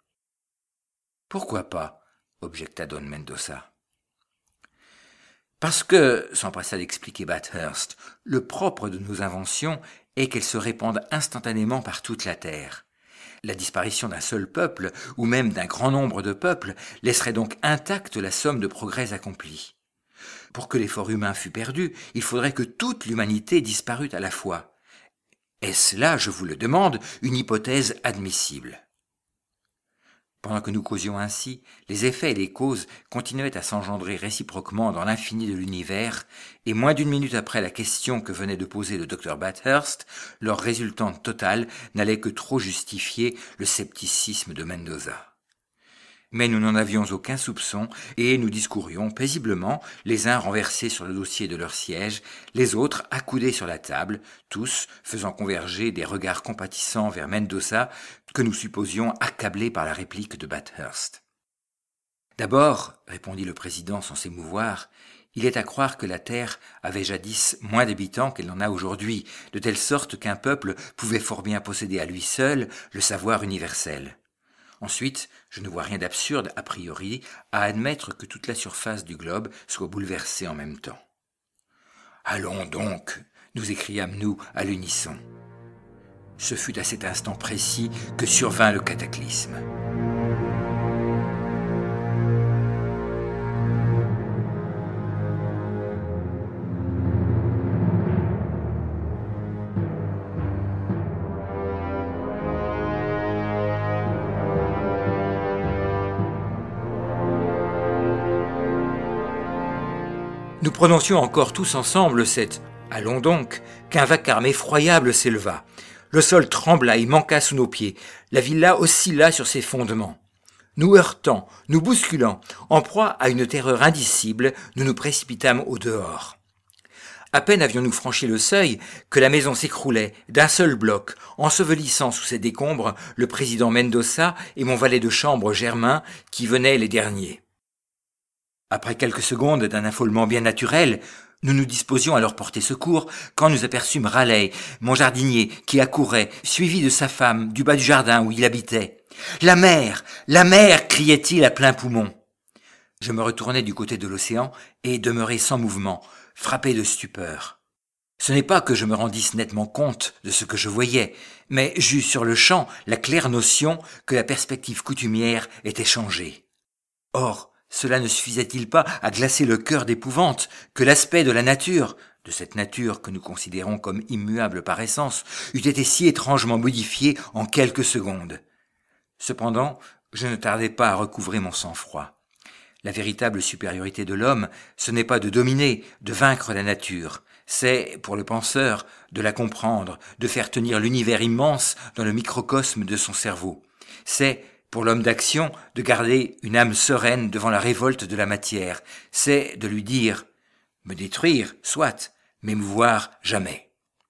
Pourquoi pas ? Objecta Don Mendoza. Parce que, s'empressa d'expliquer Bathurst, le propre de nos inventions est qu'elles se répandent instantanément par toute la terre. La disparition d'un seul peuple, ou même d'un grand nombre de peuples, laisserait donc intacte la somme de progrès accomplis. Pour que l'effort humain fût perdu, il faudrait que toute l'humanité disparût à la fois. Est-ce là, je vous le demande, une hypothèse admissible ? Pendant que nous causions ainsi, les effets et les causes continuaient à s'engendrer réciproquement dans l'infini de l'univers, et moins d'une minute après la question que venait de poser le docteur Bathurst, leur résultante totale n'allait que trop justifier le scepticisme de Mendoza. Mais nous n'en avions aucun soupçon, et nous discourions paisiblement, les uns renversés sur le dossier de leur siège, les autres accoudés sur la table, tous faisant converger des regards compatissants vers Mendoza, que nous supposions accablé par la réplique de Bathurst. « D'abord, répondit le président sans s'émouvoir, il est à croire que la Terre avait jadis moins d'habitants qu'elle n'en a aujourd'hui, de telle sorte qu'un peuple pouvait fort bien posséder à lui seul le savoir universel. Ensuite, je ne vois rien d'absurde, a priori, à admettre que toute la surface du globe soit bouleversée en même temps. « Allons donc !» nous écriâmes-nous à l'unisson. Ce fut à cet instant précis que survint le cataclysme. Nous prononcions encore tous ensemble cette « Allons donc !» qu'un vacarme effroyable s'éleva. Le sol trembla et manqua sous nos pieds. La villa oscilla sur ses fondements. Nous heurtant, nous bousculant, en proie à une terreur indicible, nous nous précipitâmes au dehors. À peine avions-nous franchi le seuil que la maison s'écroulait d'un seul bloc, ensevelissant sous ses décombres le président Mendoza et mon valet de chambre Germain qui venaient les derniers. Après quelques secondes d'un affolement bien naturel, nous nous disposions à leur porter secours quand nous aperçûmes Raleigh, mon jardinier, qui accourait, suivi de sa femme, du bas du jardin où il habitait. « La mer! La mer !» criait-il à plein poumon. Je me retournai du côté de l'océan et demeurai sans mouvement, frappé de stupeur. Ce n'est pas que je me rendisse nettement compte de ce que je voyais, mais j'eus sur le champ la claire notion que la perspective coutumière était changée. Or, cela ne suffisait-il pas à glacer le cœur d'épouvante que l'aspect de la nature, de cette nature que nous considérons comme immuable par essence, eût été si étrangement modifié en quelques secondes. Cependant, je ne tardai pas à recouvrer mon sang-froid. La véritable supériorité de l'homme, ce n'est pas de dominer, de vaincre la nature, c'est, pour le penseur, de la comprendre, de faire tenir l'univers immense dans le microcosme de son cerveau. C'est, pour l'homme d'action, de garder une âme sereine devant la révolte de la matière, c'est de lui dire « me détruire, soit, m'émouvoir jamais ».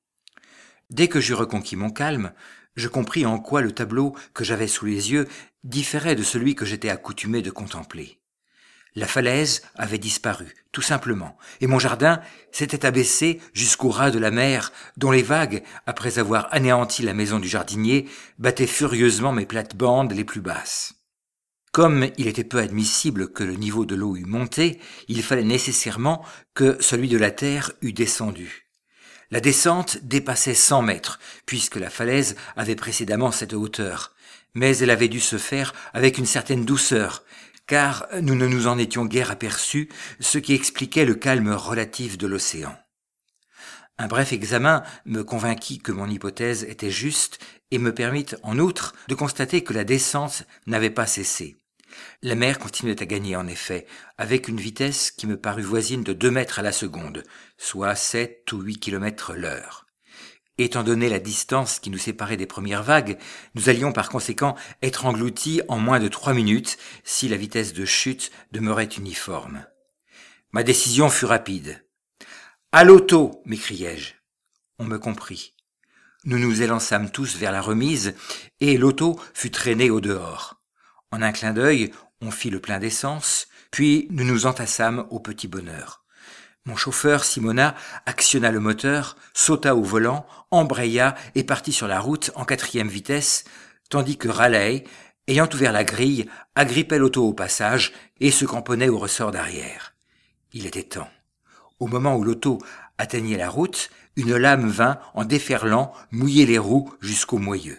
Dès que j'eus reconquis mon calme, je compris en quoi le tableau que j'avais sous les yeux différait de celui que j'étais accoutumé de contempler. La falaise avait disparu, tout simplement, et mon jardin s'était abaissé jusqu'au ras de la mer, dont les vagues, après avoir anéanti la maison du jardinier, battaient furieusement mes plates-bandes les plus basses. Comme il était peu admissible que le niveau de l'eau eût monté, il fallait nécessairement que celui de la terre eût descendu. La descente dépassait cent mètres, puisque la falaise avait précédemment cette hauteur, mais elle avait dû se faire avec une certaine douceur, car nous ne nous en étions guère aperçus, ce qui expliquait le calme relatif de l'océan. Un bref examen me convainquit que mon hypothèse était juste et me permit en outre de constater que la descente n'avait pas cessé. La mer continuait à gagner en effet, avec une vitesse qui me parut voisine de deux mètres à la seconde, soit sept ou huit kilomètres l'heure. Étant donné la distance qui nous séparait des premières vagues, nous allions par conséquent être engloutis en moins de trois minutes si la vitesse de chute demeurait uniforme. Ma décision fut rapide. « À l'auto !» m'écriai-je. On me comprit. Nous nous élançâmes tous vers la remise et l'auto fut traînée au dehors. En un clin d'œil, on fit le plein d'essence, puis nous nous entassâmes au petit bonheur. Mon chauffeur, Simona, actionna le moteur, sauta au volant, embraya et partit sur la route en quatrième vitesse, tandis que Raleigh, ayant ouvert la grille, agrippait l'auto au passage et se cramponnait au ressort d'arrière. Il était temps. Au moment où l'auto atteignait la route, une lame vint, en déferlant, mouiller les roues jusqu'au moyeu.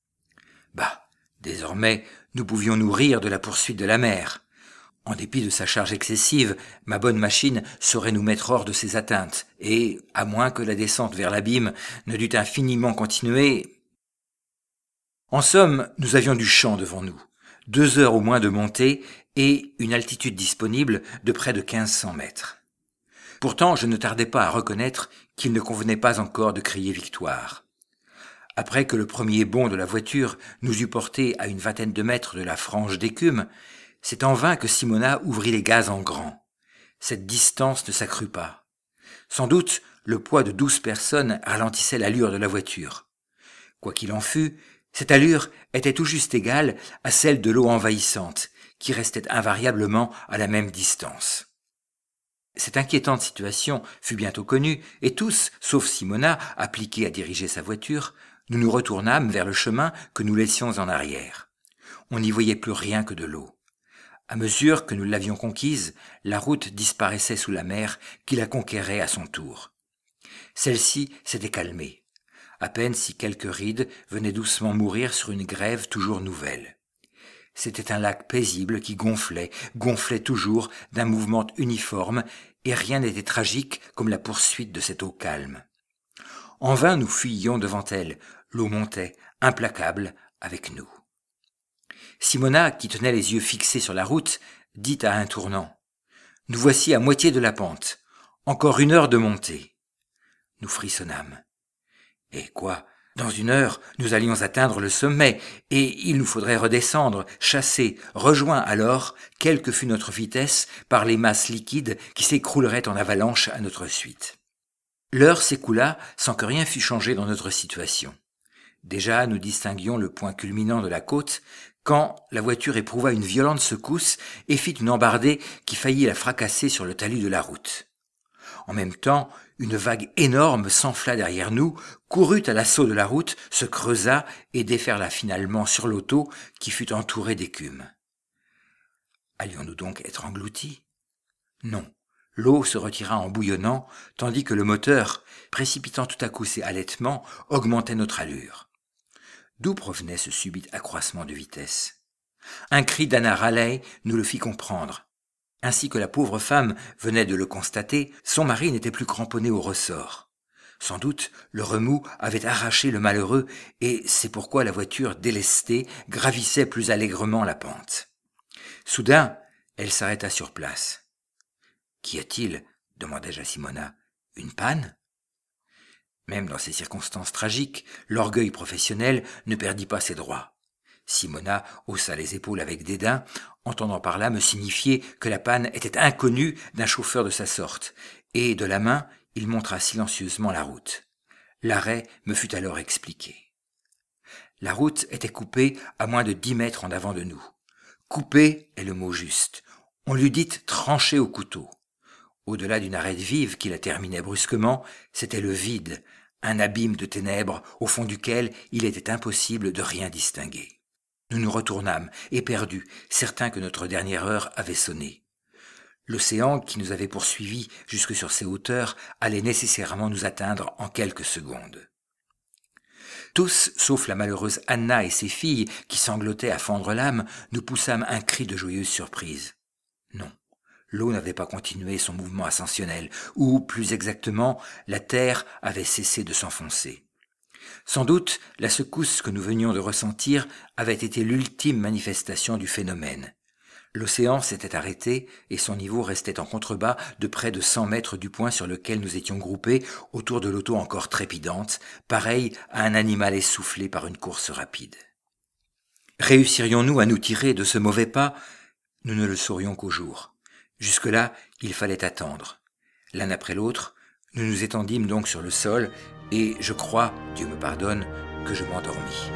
Bah, désormais, nous pouvions nous rire de la poursuite de la mer. En dépit de sa charge excessive, ma bonne machine saurait nous mettre hors de ses atteintes, et, à moins que la descente vers l'abîme ne dût infiniment continuer... En somme, nous avions du champ devant nous, deux heures au moins de montée et une altitude disponible de près de quinze cents mètres. Pourtant, je ne tardais pas à reconnaître qu'il ne convenait pas encore de crier victoire. Après que le premier bond de la voiture nous eut portés à une vingtaine de mètres de la frange d'écume, c'est en vain que Simona ouvrit les gaz en grand. Cette distance ne s'accrut pas. Sans doute, le poids de douze personnes ralentissait l'allure de la voiture. Quoi qu'il en fût, cette allure était tout juste égale à celle de l'eau envahissante, qui restait invariablement à la même distance. Cette inquiétante situation fut bientôt connue, et tous, sauf Simona, appliqués à diriger sa voiture, nous nous retournâmes vers le chemin que nous laissions en arrière. On n'y voyait plus rien que de l'eau. À mesure que nous l'avions conquise, la route disparaissait sous la mer qui la conquérait à son tour. Celle-ci s'était calmée, à peine si quelques rides venaient doucement mourir sur une grève toujours nouvelle. C'était un lac paisible qui gonflait, gonflait toujours d'un mouvement uniforme, et rien n'était tragique comme la poursuite de cette eau calme. En vain nous fuyions devant elle, l'eau montait, implacable, avec nous. Simona, qui tenait les yeux fixés sur la route, dit à un tournant : « Nous voici à moitié de la pente. Encore une heure de montée. » Nous frissonnâmes. Et quoi ? Dans une heure, nous allions atteindre le sommet, et il nous faudrait redescendre, chasser, rejoint alors, quelle que fût notre vitesse, par les masses liquides qui s'écrouleraient en avalanche à notre suite. L'heure s'écoula sans que rien fût changé dans notre situation. Déjà, nous distinguions le point culminant de la côte, quand la voiture éprouva une violente secousse et fit une embardée qui faillit la fracasser sur le talus de la route. En même temps, une vague énorme s'enfla derrière nous, courut à l'assaut de la route, se creusa et déferla finalement sur l'auto qui fut entourée d'écume. Allions-nous donc être engloutis ? Non, l'eau se retira en bouillonnant, tandis que le moteur, précipitant tout à coup ses halètements, augmentait notre allure. D'où provenait ce subit accroissement de vitesse ? Un cri d'Anna Raleigh nous le fit comprendre. Ainsi que la pauvre femme venait de le constater, son mari n'était plus cramponné au ressort. Sans doute, le remous avait arraché le malheureux, et c'est pourquoi la voiture délestée gravissait plus allègrement la pente. Soudain, elle s'arrêta sur place. « Qu'y a-t-il » demandai-je à Simona. « Une panne ?» Même dans ces circonstances tragiques, l'orgueil professionnel ne perdit pas ses droits. Simona haussa les épaules avec dédain, entendant par là me signifier que la panne était inconnue d'un chauffeur de sa sorte, et de la main, il montra silencieusement la route. L'arrêt me fut alors expliqué. La route était coupée à moins de dix mètres en avant de nous. Coupée est le mot juste. On l'eût dite tranchée au couteau. Au-delà d'une arête vive qui la terminait brusquement, c'était le vide, un abîme de ténèbres au fond duquel il était impossible de rien distinguer. Nous nous retournâmes, éperdus, certains que notre dernière heure avait sonné. L'océan qui nous avait poursuivis jusque sur ces hauteurs allait nécessairement nous atteindre en quelques secondes. Tous, sauf la malheureuse Anna et ses filles, qui sanglotaient à fendre l'âme, nous poussâmes un cri de joyeuse surprise. Non, l'eau n'avait pas continué son mouvement ascensionnel, ou, plus exactement, la terre avait cessé de s'enfoncer. Sans doute, la secousse que nous venions de ressentir avait été l'ultime manifestation du phénomène. L'océan s'était arrêté et son niveau restait en contrebas de près de cent mètres du point sur lequel nous étions groupés autour de l'auto encore trépidante, pareil à un animal essoufflé par une course rapide. Réussirions-nous à nous tirer de ce mauvais pas ? Nous ne le saurions qu'au jour. Jusque-là, il fallait attendre. L'un après l'autre, nous nous étendîmes donc sur le sol, et je crois, Dieu me pardonne, que je m'endormis.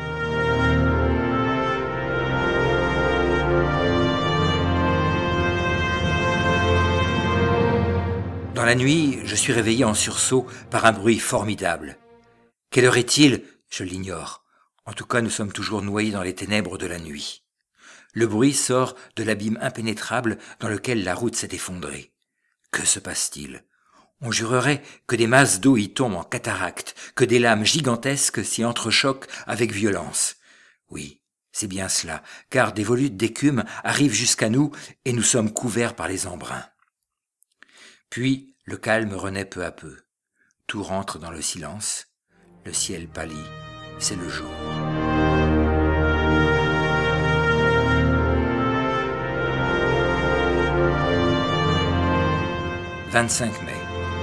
Dans la nuit, je suis réveillé en sursaut par un bruit formidable. Quelle heure est-il ? Je l'ignore. En tout cas, nous sommes toujours noyés dans les ténèbres de la nuit. Le bruit sort de l'abîme impénétrable dans lequel la route s'est effondrée. Que se passe-t-il ? On jurerait que des masses d'eau y tombent en cataracte, que des lames gigantesques s'y entrechoquent avec violence. Oui, c'est bien cela, car des volutes d'écume arrivent jusqu'à nous et nous sommes couverts par les embruns. Puis le calme renaît peu à peu. Tout rentre dans le silence, le ciel pâlit, c'est le jour. vingt-cinq mai.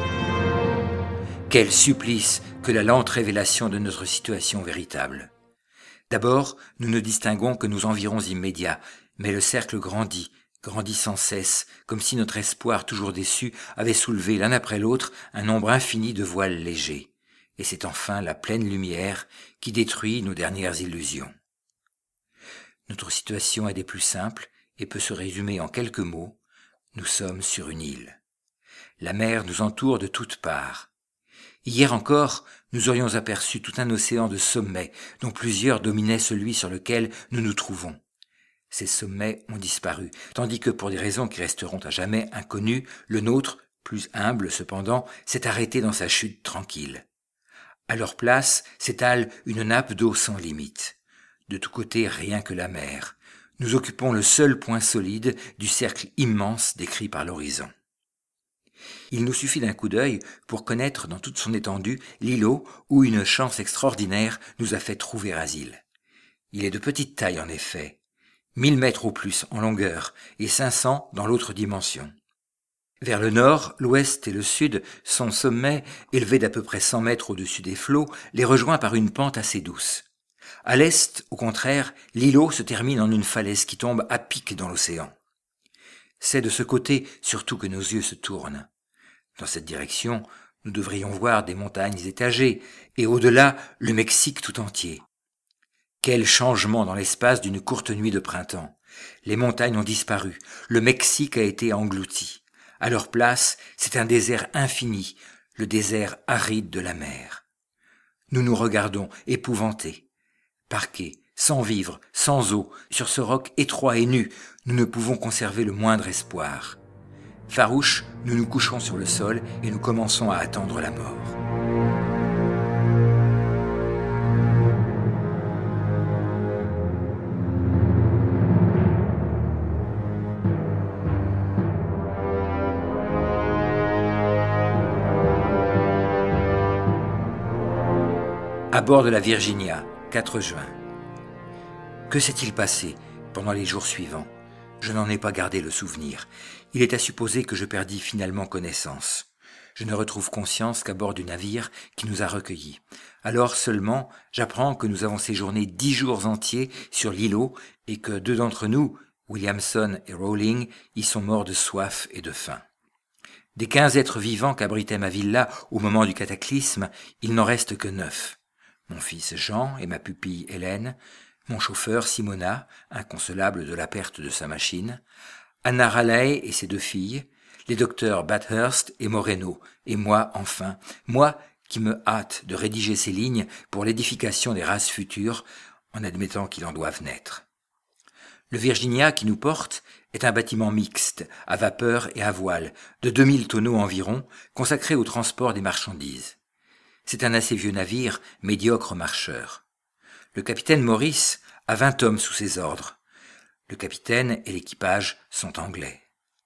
Quel supplice que la lente révélation de notre situation véritable. D'abord, nous ne distinguons que nos environs immédiats, mais le cercle grandit, grandit sans cesse, comme si notre espoir toujours déçu avait soulevé l'un après l'autre un nombre infini de voiles légers. Et c'est enfin la pleine lumière qui détruit nos dernières illusions. Notre situation est des plus simples et peut se résumer en quelques mots. Nous sommes sur une île. La mer nous entoure de toutes parts. Hier encore, nous aurions aperçu tout un océan de sommets, dont plusieurs dominaient celui sur lequel nous nous trouvons. Ces sommets ont disparu, tandis que pour des raisons qui resteront à jamais inconnues, le nôtre, plus humble cependant, s'est arrêté dans sa chute tranquille. À leur place s'étale une nappe d'eau sans limite. De tous côtés, rien que la mer. Nous occupons le seul point solide du cercle immense décrit par l'horizon. Il nous suffit d'un coup d'œil pour connaître dans toute son étendue l'îlot où une chance extraordinaire nous a fait trouver asile. Il est de petite taille en effet, mille mètres au plus en longueur et cinq cents dans l'autre dimension. Vers le nord, l'ouest et le sud, son sommet, élevé d'à peu près cent mètres au-dessus des flots, les rejoint par une pente assez douce. À l'est, au contraire, l'îlot se termine en une falaise qui tombe à pic dans l'océan. C'est de ce côté surtout que nos yeux se tournent. Dans cette direction, nous devrions voir des montagnes étagées, et au-delà, le Mexique tout entier. Quel changement dans l'espace d'une courte nuit de printemps. Les montagnes ont disparu, le Mexique a été englouti. À leur place, c'est un désert infini, le désert aride de la mer. Nous nous regardons, épouvantés. Parqués, sans vivre, sans eau, sur ce roc étroit et nu, nous ne pouvons conserver le moindre espoir. Farouches, nous nous couchons sur le sol et nous commençons à attendre la mort. À bord de la Virginia, quatre juin. Que s'est-il passé pendant les jours suivants ? Je n'en ai pas gardé le souvenir. Il est à supposer que je perdis finalement connaissance. Je ne retrouve conscience qu'à bord du navire qui nous a recueillis. Alors seulement, j'apprends que nous avons séjourné dix jours entiers sur l'îlot et que deux d'entre nous, Williamson et Rowling, y sont morts de soif et de faim. Des quinze êtres vivants qu'abritait ma villa au moment du cataclysme, il n'en reste que neuf. Mon fils Jean et ma pupille Hélène, mon chauffeur Simona, inconsolable de la perte de sa machine, Anna Raleigh et ses deux filles, les docteurs Bathurst et Moreno, et moi enfin, moi qui me hâte de rédiger ces lignes pour l'édification des races futures, en admettant qu'il en doive naître. Le Virginia qui nous porte est un bâtiment mixte, à vapeur et à voile, de deux mille tonneaux environ, consacré au transport des marchandises. C'est un assez vieux navire, médiocre marcheur. Le capitaine Morris a vingt hommes sous ses ordres. Le capitaine et l'équipage sont anglais.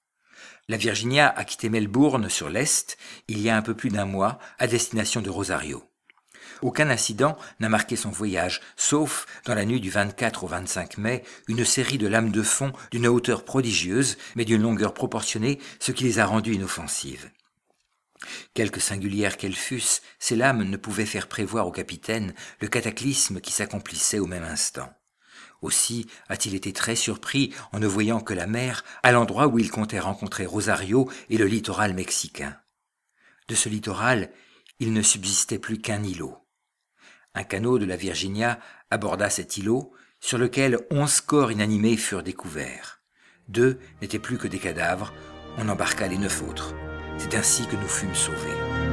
La Virginia a quitté Melbourne sur l'est il y a un peu plus d'un mois à destination de Rosario. Aucun incident n'a marqué son voyage, sauf, dans la nuit du vingt-quatre au vingt-cinq mai, une série de lames de fond d'une hauteur prodigieuse, mais d'une longueur proportionnée, ce qui les a rendues inoffensives. Quelque singulières qu'elles fussent, ces lames ne pouvaient faire prévoir au capitaine le cataclysme qui s'accomplissait au même instant. Aussi a-t-il été très surpris en ne voyant que la mer à l'endroit où il comptait rencontrer Rosario et le littoral mexicain. De ce littoral, il ne subsistait plus qu'un îlot. Un canot de la Virginia aborda cet îlot, sur lequel onze corps inanimés furent découverts. Deux n'étaient plus que des cadavres, on embarqua les neuf autres. C'est ainsi que nous fûmes sauvés.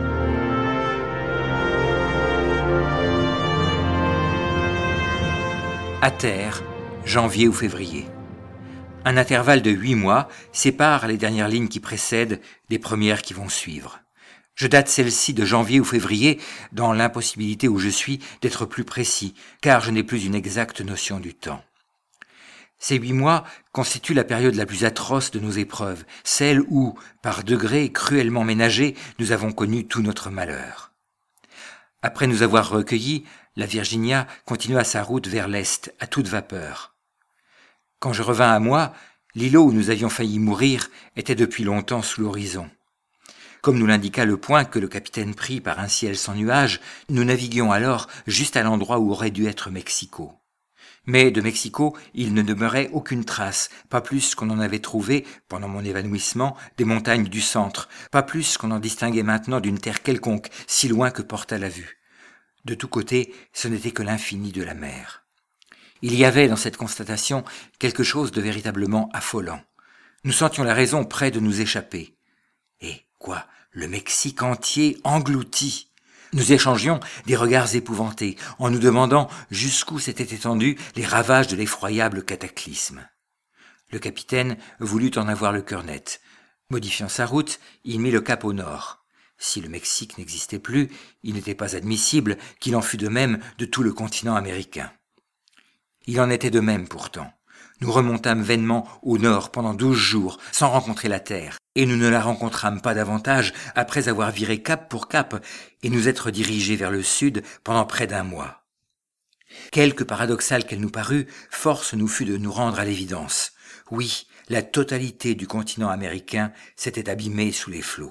À terre, janvier ou février. Un intervalle de huit mois sépare les dernières lignes qui précèdent des premières qui vont suivre. Je date celle-ci de janvier ou février, dans l'impossibilité où je suis d'être plus précis, car je n'ai plus une exacte notion du temps. Ces huit mois constituent la période la plus atroce de nos épreuves, celle où, par degrés cruellement ménagés, nous avons connu tout notre malheur. Après nous avoir recueillis, la Virginia continua sa route vers l'est, à toute vapeur. Quand je revins à moi, L'îlot où nous avions failli mourir était depuis longtemps sous l'horizon. Comme nous l'indiqua le point que le capitaine prit par un ciel sans nuages, nous naviguions alors juste à l'endroit où aurait dû être Mexico. Mais de Mexico, il ne demeurait aucune trace, pas plus qu'on en avait trouvé, pendant mon évanouissement, des montagnes du centre, pas plus qu'on en distinguait maintenant d'une terre quelconque, si loin que portât la vue. De tous côtés, ce n'était que l'infini de la mer. Il y avait dans cette constatation quelque chose de véritablement affolant. Nous sentions la raison près de nous échapper. Et quoi, le Mexique entier englouti! Nous échangions des regards épouvantés, en nous demandant jusqu'où s'étaient étendus les ravages de l'effroyable cataclysme. Le capitaine voulut en avoir le cœur net. Modifiant sa route, il mit le cap au nord. Si le Mexique n'existait plus, il n'était pas admissible qu'il en fût de même de tout le continent américain. Il en était de même pourtant. Nous remontâmes vainement au nord pendant douze jours, sans rencontrer la terre, et nous ne la rencontrâmes pas davantage après avoir viré cap pour cap et nous être dirigés vers le sud pendant près d'un mois. Quelque paradoxale qu'elle nous parût, force nous fut de nous rendre à l'évidence. Oui, la totalité du continent américain s'était abîmée sous les flots.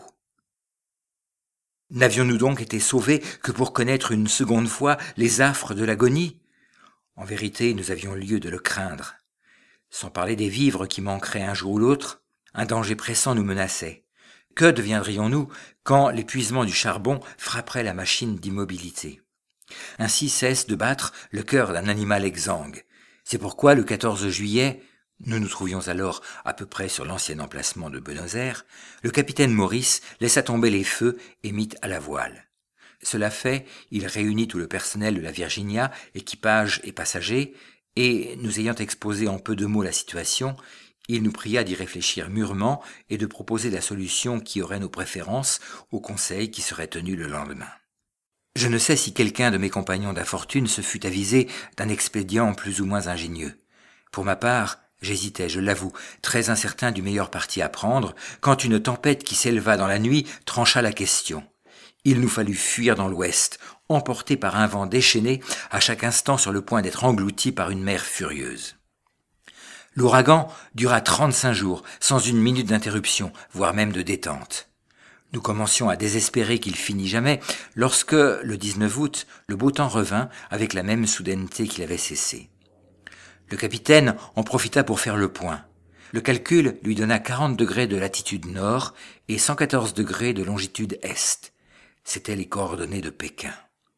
N'avions-nous donc été sauvés que pour connaître une seconde fois les affres de l'agonie ? En vérité, nous avions lieu de le craindre. Sans parler des vivres qui manqueraient un jour ou l'autre, un danger pressant nous menaçait. Que deviendrions-nous quand l'épuisement du charbon frapperait la machine d'immobilité ? Ainsi cesse de battre le cœur d'un animal exsangue. C'est pourquoi le quatorze juillet, nous nous trouvions alors à peu près sur l'ancien emplacement de Buenos Aires, le capitaine Maurice laissa tomber les feux et mit à la voile. Cela fait, il réunit tout le personnel de la Virginia, équipage et passagers, et, nous ayant exposé en peu de mots la situation, il nous pria d'y réfléchir mûrement et de proposer la solution qui aurait nos préférences au conseil qui serait tenu le lendemain. Je ne sais si quelqu'un de mes compagnons d'infortune se fût avisé d'un expédient plus ou moins ingénieux. Pour ma part, j'hésitais, je l'avoue, très incertain du meilleur parti à prendre, quand une tempête qui s'éleva dans la nuit trancha la question. Il nous fallut fuir dans l'ouest, emportés par un vent déchaîné, à chaque instant sur le point d'être engloutis par une mer furieuse. L'ouragan dura trente-cinq jours, sans une minute d'interruption, voire même de détente. Nous commencions à désespérer qu'il finît jamais, lorsque, le dix-neuf août, le beau temps revint avec la même soudaineté qu'il avait cessé. Le capitaine en profita pour faire le point. Le calcul lui donna quarante degrés de latitude nord et cent quatorze degrés de longitude est. C'étaient les coordonnées de Pékin.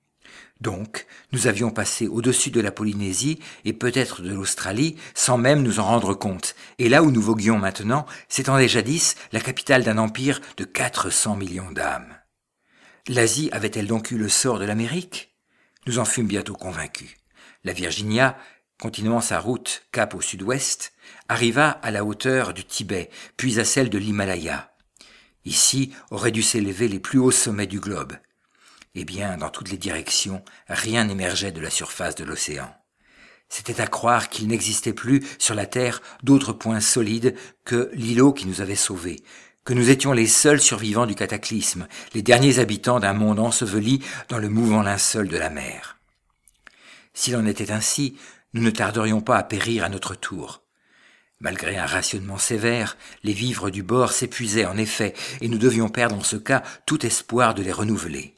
Donc, nous avions passé au-dessus de la Polynésie et peut-être de l'Australie sans même nous en rendre compte. Et là où nous voguions maintenant, s'étendait jadis la capitale d'un empire de quatre cents millions d'âmes. L'Asie avait-elle donc eu le sort de l'Amérique ? Nous en fûmes bientôt convaincus. La Virginia, continuant sa route cap au sud-ouest, arriva à la hauteur du Tibet, puis à celle de l'Himalaya. Ici auraient dû s'élever les plus hauts sommets du globe. Eh bien, dans toutes les directions, rien n'émergeait de la surface de l'océan. C'était à croire qu'il n'existait plus sur la terre d'autres points solides que l'îlot qui nous avait sauvés, que nous étions les seuls survivants du cataclysme, les derniers habitants d'un monde enseveli dans le mouvant linceul de la mer. S'il en était ainsi, nous ne tarderions pas à périr à notre tour. Malgré un rationnement sévère, les vivres du bord s'épuisaient en effet, et nous devions perdre en ce cas tout espoir de les renouveler.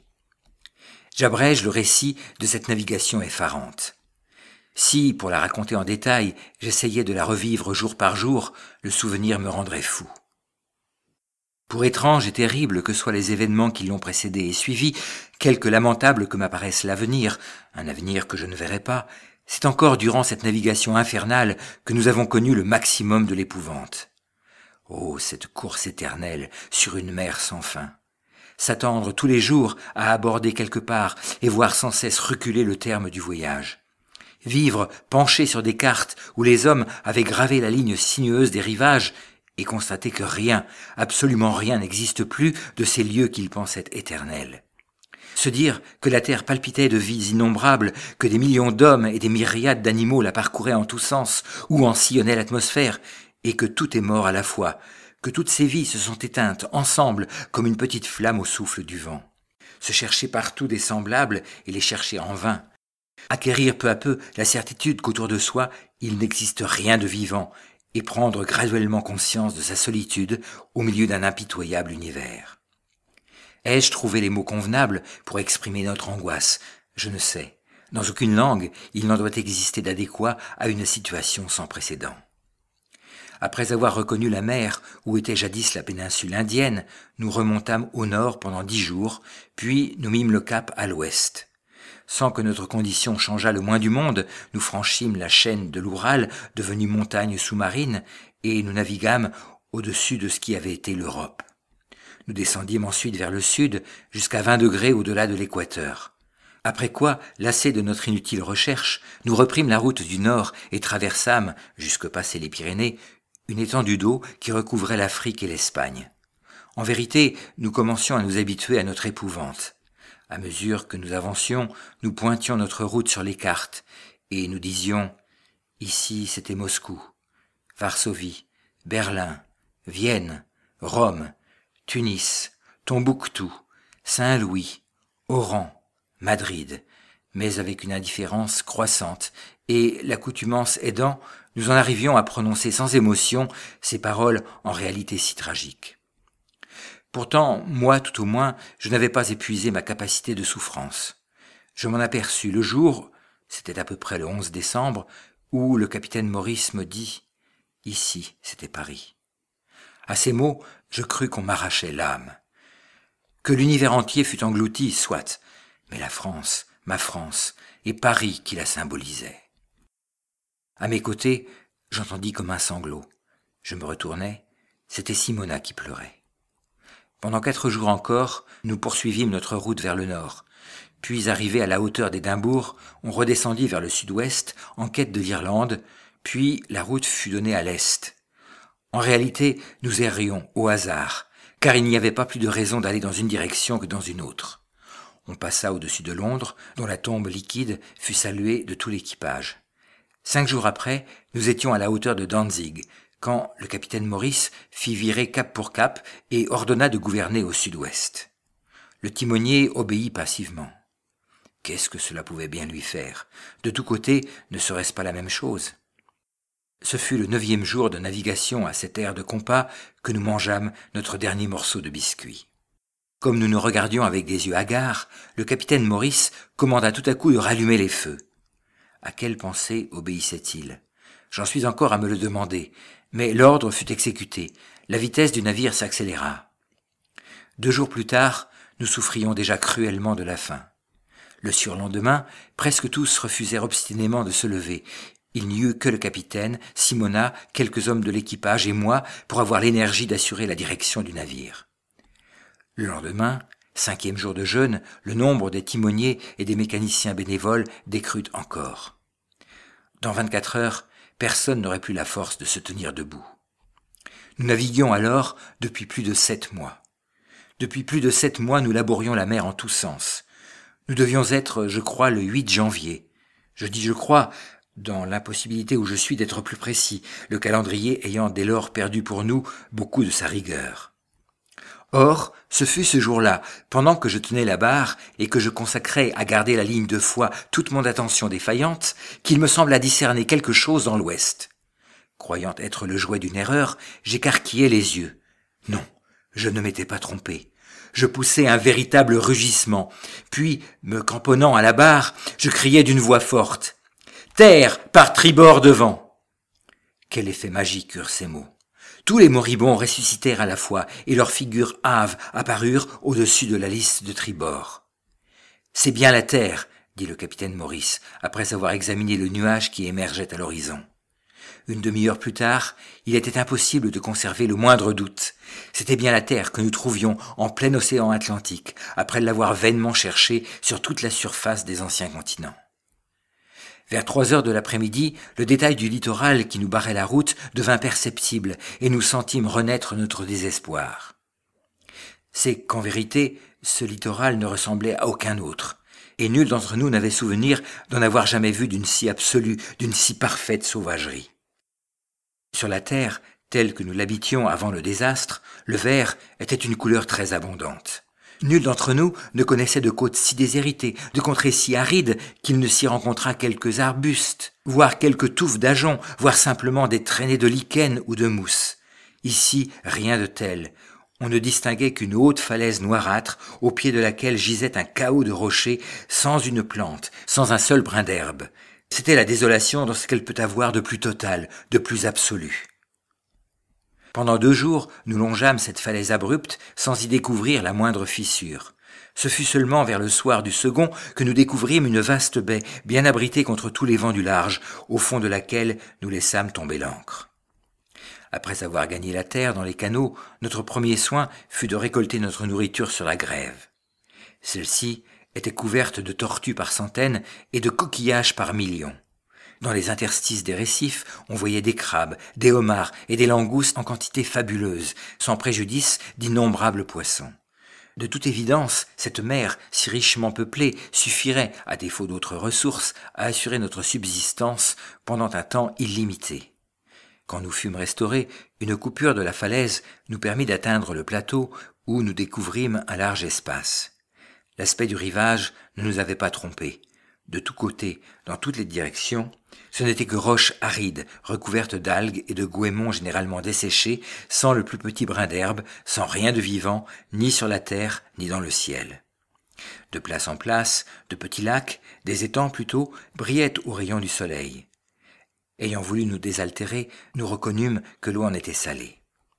J'abrège le récit de cette navigation effarante. Si, pour la raconter en détail, j'essayais de la revivre jour par jour, le souvenir me rendrait fou. Pour étranges et terribles que soient les événements qui l'ont précédé et suivi, quelque lamentable que m'apparaisse l'avenir, un avenir que je ne verrai pas, c'est encore durant cette navigation infernale que nous avons connu le maximum de l'épouvante. Oh, cette course éternelle sur une mer sans fin! S'attendre tous les jours à aborder quelque part et voir sans cesse reculer le terme du voyage. Vivre penché sur des cartes où les hommes avaient gravé la ligne sinueuse des rivages et constater que rien, absolument rien n'existe plus de ces lieux qu'ils pensaient éternels. Se dire que la terre palpitait de vies innombrables, que des millions d'hommes et des myriades d'animaux la parcouraient en tous sens ou en sillonnaient l'atmosphère, et que tout est mort à la fois, que toutes ces vies se sont éteintes ensemble comme une petite flamme au souffle du vent. Se chercher partout des semblables et les chercher en vain. Acquérir peu à peu la certitude qu'autour de soi, il n'existe rien de vivant et prendre graduellement conscience de sa solitude au milieu d'un impitoyable univers. Ai-je trouvé les mots convenables pour exprimer notre angoisse ? Je ne sais. Dans aucune langue, il n'en doit exister d'adéquat à une situation sans précédent. Après avoir reconnu la mer où était jadis la péninsule indienne, nous remontâmes au nord pendant dix jours, puis nous mîmes le cap à l'ouest. Sans que notre condition changeât le moins du monde, nous franchîmes la chaîne de l'Oural, devenue montagne sous-marine, et nous naviguâmes au-dessus de ce qui avait été l'Europe. Nous descendîmes ensuite vers le sud, jusqu'à vingt degrés au-delà de l'équateur. Après quoi, lassés de notre inutile recherche, nous reprîmes la route du nord et traversâmes, jusque passer les Pyrénées, une étendue d'eau qui recouvrait l'Afrique et l'Espagne. En vérité, nous commencions à nous habituer à notre épouvante. À mesure que nous avancions, nous pointions notre route sur les cartes, et nous disions « Ici, c'était Moscou, Varsovie, Berlin, Vienne, Rome, Tunis, Tombouctou, Saint-Louis, Oran, Madrid », mais avec une indifférence croissante, et l'accoutumance aidant, nous en arrivions à prononcer sans émotion ces paroles en réalité si tragiques. Pourtant, moi tout au moins, je n'avais pas épuisé ma capacité de souffrance. Je m'en aperçus le jour, c'était à peu près le onze décembre, où le capitaine Maurice me dit « Ici, c'était Paris ». À ces mots, je crus qu'on m'arrachait l'âme. Que l'univers entier fût englouti, soit, mais la France, ma France, et Paris qui la symbolisait. À mes côtés, j'entendis comme un sanglot. Je me retournai, c'était Simona qui pleurait. Pendant quatre jours encore, nous poursuivîmes notre route vers le nord. Puis, arrivés à la hauteur d'Édimbourg, on redescendit vers le sud-ouest en quête de l'Irlande, puis la route fut donnée à l'est. En réalité, nous errions au hasard, car il n'y avait pas plus de raison d'aller dans une direction que dans une autre. On passa au-dessus de Londres, dont la tombe liquide fut saluée de tout l'équipage. Cinq jours après, nous étions à la hauteur de Danzig, quand le capitaine Maurice fit virer cap pour cap et ordonna de gouverner au sud-ouest. Le timonier obéit passivement. Qu'est-ce que cela pouvait bien lui faire ? De tous côtés, ne serait-ce pas la même chose ? Ce fut le neuvième jour de navigation à cette aire de compas que nous mangeâmes notre dernier morceau de biscuit. Comme nous nous regardions avec des yeux hagards, le capitaine Maurice commanda tout à coup de rallumer les feux. À quelle pensée obéissait-il ? J'en suis encore à me le demander, mais l'ordre fut exécuté. La vitesse du navire s'accéléra. Deux jours plus tard, nous souffrions déjà cruellement de la faim. Le surlendemain, presque tous refusèrent obstinément de se lever. Il n'y eut que le capitaine, Simona, quelques hommes de l'équipage et moi pour avoir l'énergie d'assurer la direction du navire. Le lendemain, cinquième jour de jeûne, le nombre des timoniers et des mécaniciens bénévoles décrut encore. Dans vingt-quatre heures, personne n'aurait plus la force de se tenir debout. Nous naviguions alors depuis plus de sept mois. Depuis plus de sept mois, nous laborions la mer en tous sens. Nous devions être, je crois, le huit janvier. Je dis je crois, dans l'impossibilité où je suis d'être plus précis, le calendrier ayant dès lors perdu pour nous beaucoup de sa rigueur. Or, ce fut ce jour-là, pendant que je tenais la barre et que je consacrais à garder la ligne de foi toute mon attention défaillante, qu'il me sembla discerner quelque chose dans l'ouest. Croyant être le jouet d'une erreur, j'écarquillai les yeux. Non, je ne m'étais pas trompé. Je poussai un véritable rugissement, puis, me cramponnant à la barre, je criai d'une voix forte « Terre par tribord devant !» Quel effet magique eurent ces mots. Tous les moribonds ressuscitèrent à la fois et leurs figures hâves apparurent au-dessus de la liste de tribord. « C'est bien la terre !» dit le capitaine Maurice, après avoir examiné le nuage qui émergeait à l'horizon. Une demi-heure plus tard, il était impossible de conserver le moindre doute. C'était bien la terre que nous trouvions en plein océan Atlantique, après l'avoir vainement cherchée sur toute la surface des anciens continents. Vers trois heures de l'après-midi, le détail du littoral qui nous barrait la route devint perceptible et nous sentîmes renaître notre désespoir. C'est qu'en vérité, ce littoral ne ressemblait à aucun autre, et nul d'entre nous n'avait souvenir d'en avoir jamais vu d'une si absolue, d'une si parfaite sauvagerie. Sur la terre, telle que nous l'habitions avant le désastre, le vert était une couleur très abondante. Nul d'entre nous ne connaissait de côtes si déshéritées, de contrées si arides qu'il ne s'y rencontra quelques arbustes, voire quelques touffes d'ajoncs, voire simplement des traînées de lichen ou de mousse. Ici, rien de tel. On ne distinguait qu'une haute falaise noirâtre, au pied de laquelle gisait un chaos de rochers, sans une plante, sans un seul brin d'herbe. C'était la désolation dans ce qu'elle peut avoir de plus total, de plus absolu. Pendant deux jours, nous longeâmes cette falaise abrupte sans y découvrir la moindre fissure. Ce fut seulement vers le soir du second que nous découvrîmes une vaste baie, bien abritée contre tous les vents du large, au fond de laquelle nous laissâmes tomber l'ancre. Après avoir gagné la terre dans les canaux, notre premier soin fut de récolter notre nourriture sur la grève. Celle-ci était couverte de tortues par centaines et de coquillages par millions. Dans les interstices des récifs, on voyait des crabes, des homards et des langoustes en quantité fabuleuse, sans préjudice d'innombrables poissons. De toute évidence, cette mer, si richement peuplée, suffirait, à défaut d'autres ressources, à assurer notre subsistance pendant un temps illimité. Quand nous fûmes restaurés, une coupure de la falaise nous permit d'atteindre le plateau où nous découvrîmes un large espace. L'aspect du rivage ne nous avait pas trompés. De tous côtés, dans toutes les directions, ce n'étaient que roches arides, recouvertes d'algues et de goémons généralement desséchés, sans le plus petit brin d'herbe, sans rien de vivant, ni sur la terre, ni dans le ciel. De place en place, de petits lacs, des étangs plutôt, brillaient aux rayons du soleil. Ayant voulu nous désaltérer, nous reconnûmes que l'eau en était salée.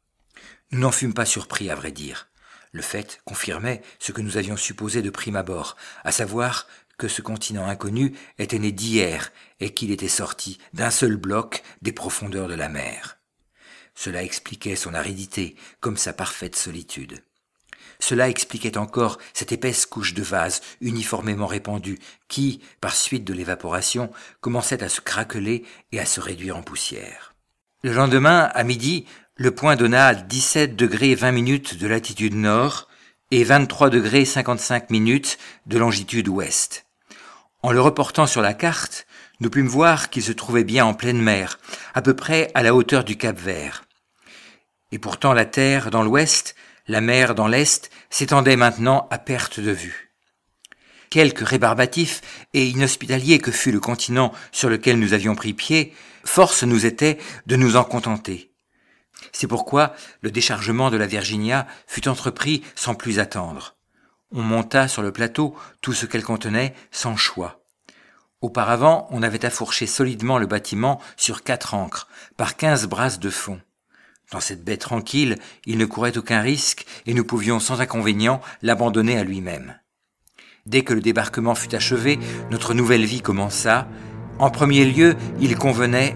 Nous n'en fûmes pas surpris, à vrai dire. Le fait confirmait ce que nous avions supposé de prime abord, à savoir que ce continent inconnu était né d'hier et qu'il était sorti d'un seul bloc des profondeurs de la mer. Cela expliquait son aridité, comme sa parfaite solitude. Cela expliquait encore cette épaisse couche de vase uniformément répandue qui, par suite de l'évaporation, commençait à se craqueler et à se réduire en poussière. Le lendemain, à midi, le point donna dix-sept degrés vingt minutes de latitude nord et vingt-trois degrés cinquante-cinq minutes de longitude ouest. En le reportant sur la carte, nous pûmes voir qu'il se trouvait bien en pleine mer, à peu près à la hauteur du Cap-Vert. Et pourtant la terre dans l'ouest, la mer dans l'est, s'étendait maintenant à perte de vue. Quelque rébarbatif et inhospitalier que fût le continent sur lequel nous avions pris pied, force nous était de nous en contenter. C'est pourquoi le déchargement de la Virginia fut entrepris sans plus attendre. On monta sur le plateau tout ce qu'elle contenait sans choix. Auparavant, on avait affourché solidement le bâtiment sur quatre ancres, par quinze brasses de fond. Dans cette baie tranquille, il ne courait aucun risque et nous pouvions sans inconvénient l'abandonner à lui-même. Dès que le débarquement fut achevé, notre nouvelle vie commença. En premier lieu, il convenait...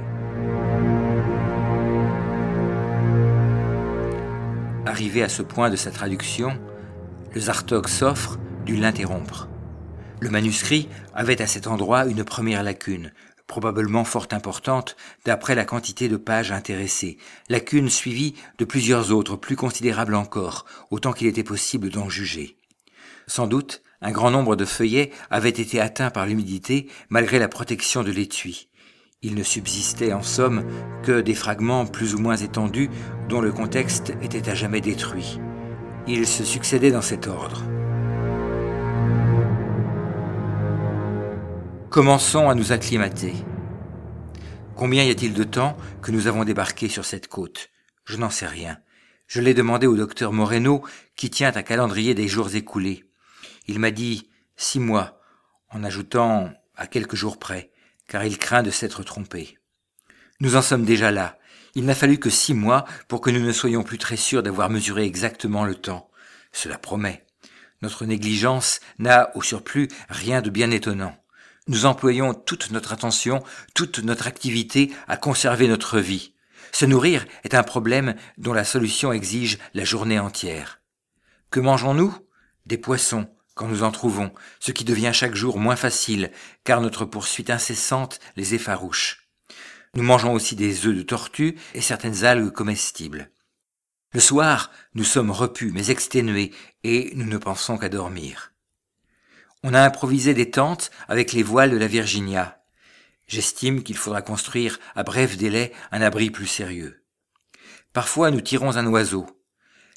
Arrivé à ce point de sa traduction, le Zartog s'offre dut l'interrompre. Le manuscrit avait à cet endroit une première lacune, probablement fort importante d'après la quantité de pages intéressées, lacune suivie de plusieurs autres plus considérables encore, autant qu'il était possible d'en juger. Sans doute, un grand nombre de feuillets avaient été atteints par l'humidité malgré la protection de l'étui. Il ne subsistait en somme que des fragments plus ou moins étendus dont le contexte était à jamais détruit. Ils se succédaient dans cet ordre. Commençons à nous acclimater. Combien y a-t-il de temps que nous avons débarqué sur cette côte ? Je n'en sais rien. Je l'ai demandé au docteur Moreno, qui tient un calendrier des jours écoulés. Il m'a dit six mois, en ajoutant à quelques jours près, car il craint de s'être trompé. Nous en sommes déjà là. Il n'a fallu que six mois pour que nous ne soyons plus très sûrs d'avoir mesuré exactement le temps. Cela promet. Notre négligence n'a, au surplus, rien de bien étonnant. Nous employons toute notre attention, toute notre activité à conserver notre vie. Se nourrir est un problème dont la solution exige la journée entière. Que mangeons-nous ? Des poissons, quand nous en trouvons, ce qui devient chaque jour moins facile, car notre poursuite incessante les effarouche. Nous mangeons aussi des œufs de tortue et certaines algues comestibles. Le soir, nous sommes repus mais exténués et nous ne pensons qu'à dormir. On a improvisé des tentes avec les voiles de la Virginia. J'estime qu'il faudra construire à bref délai un abri plus sérieux. Parfois nous tirons un oiseau.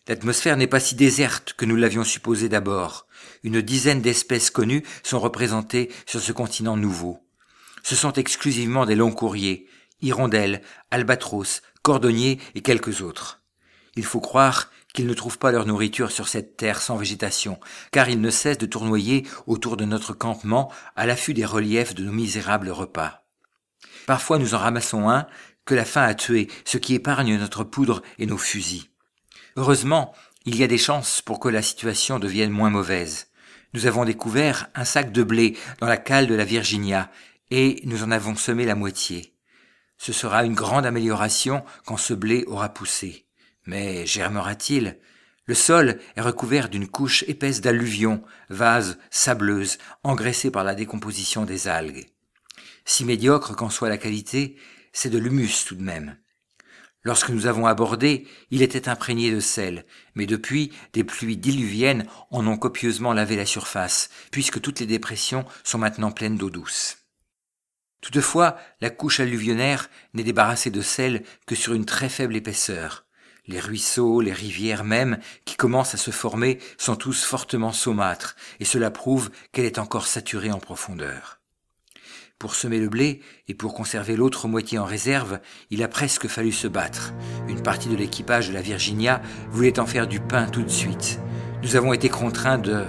L'atmosphère n'est pas si déserte que nous l'avions supposé d'abord. Une dizaine d'espèces connues sont représentées sur ce continent nouveau. Ce sont exclusivement des longs courriers, hirondelles, albatros, cordonniers et quelques autres. Il faut croire qu'ils ne trouvent pas leur nourriture sur cette terre sans végétation, car ils ne cessent de tournoyer autour de notre campement à l'affût des reliefs de nos misérables repas. Parfois nous en ramassons un que la faim a tué, ce qui épargne notre poudre et nos fusils. Heureusement, il y a des chances pour que la situation devienne moins mauvaise. Nous avons découvert un sac de blé dans la cale de la Virginia et nous en avons semé la moitié. Ce sera une grande amélioration quand ce blé aura poussé. Mais germera-t-il ? Le sol est recouvert d'une couche épaisse d'alluvions, vases, sableuses, engraissées par la décomposition des algues. Si médiocre qu'en soit la qualité, c'est de l'humus tout de même. Lorsque nous avons abordé, il était imprégné de sel, mais depuis, des pluies diluviennes en ont copieusement lavé la surface, puisque toutes les dépressions sont maintenant pleines d'eau douce. Toutefois, la couche alluvionnaire n'est débarrassée de sel que sur une très faible épaisseur. Les ruisseaux, les rivières même, qui commencent à se former, sont tous fortement saumâtres, et cela prouve qu'elle est encore saturée en profondeur. Pour semer le blé et pour conserver l'autre moitié en réserve, il a presque fallu se battre. Une partie de l'équipage de la Virginia voulait en faire du pain tout de suite. Nous avons été contraints de...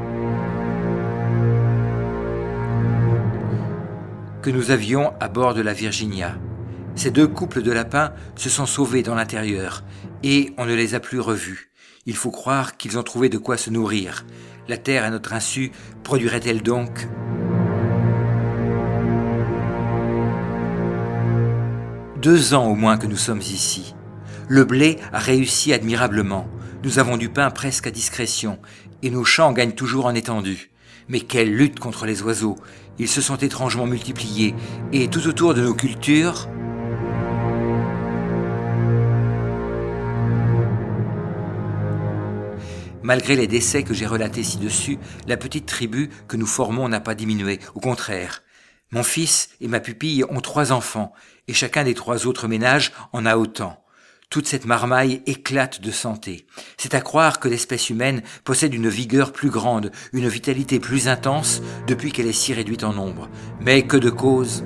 que nous avions à bord de la Virginia. Ces deux couples de lapins se sont sauvés dans l'intérieur et on ne les a plus revus. Il faut croire qu'ils ont trouvé de quoi se nourrir. La terre, à notre insu, produirait-elle donc... Deux ans au moins que nous sommes ici. Le blé a réussi admirablement. Nous avons du pain presque à discrétion et nos champs gagnent toujours en étendue. Mais quelle lutte contre les oiseaux! Ils se sont étrangement multipliés et tout autour de nos cultures... Malgré les décès que j'ai relatés ci-dessus, la petite tribu que nous formons n'a pas diminué, au contraire. Mon fils et ma pupille ont trois enfants, et chacun des trois autres ménages en a autant. Toute cette marmaille éclate de santé. C'est à croire que l'espèce humaine possède une vigueur plus grande, une vitalité plus intense depuis qu'elle est si réduite en nombre. Mais que de causes!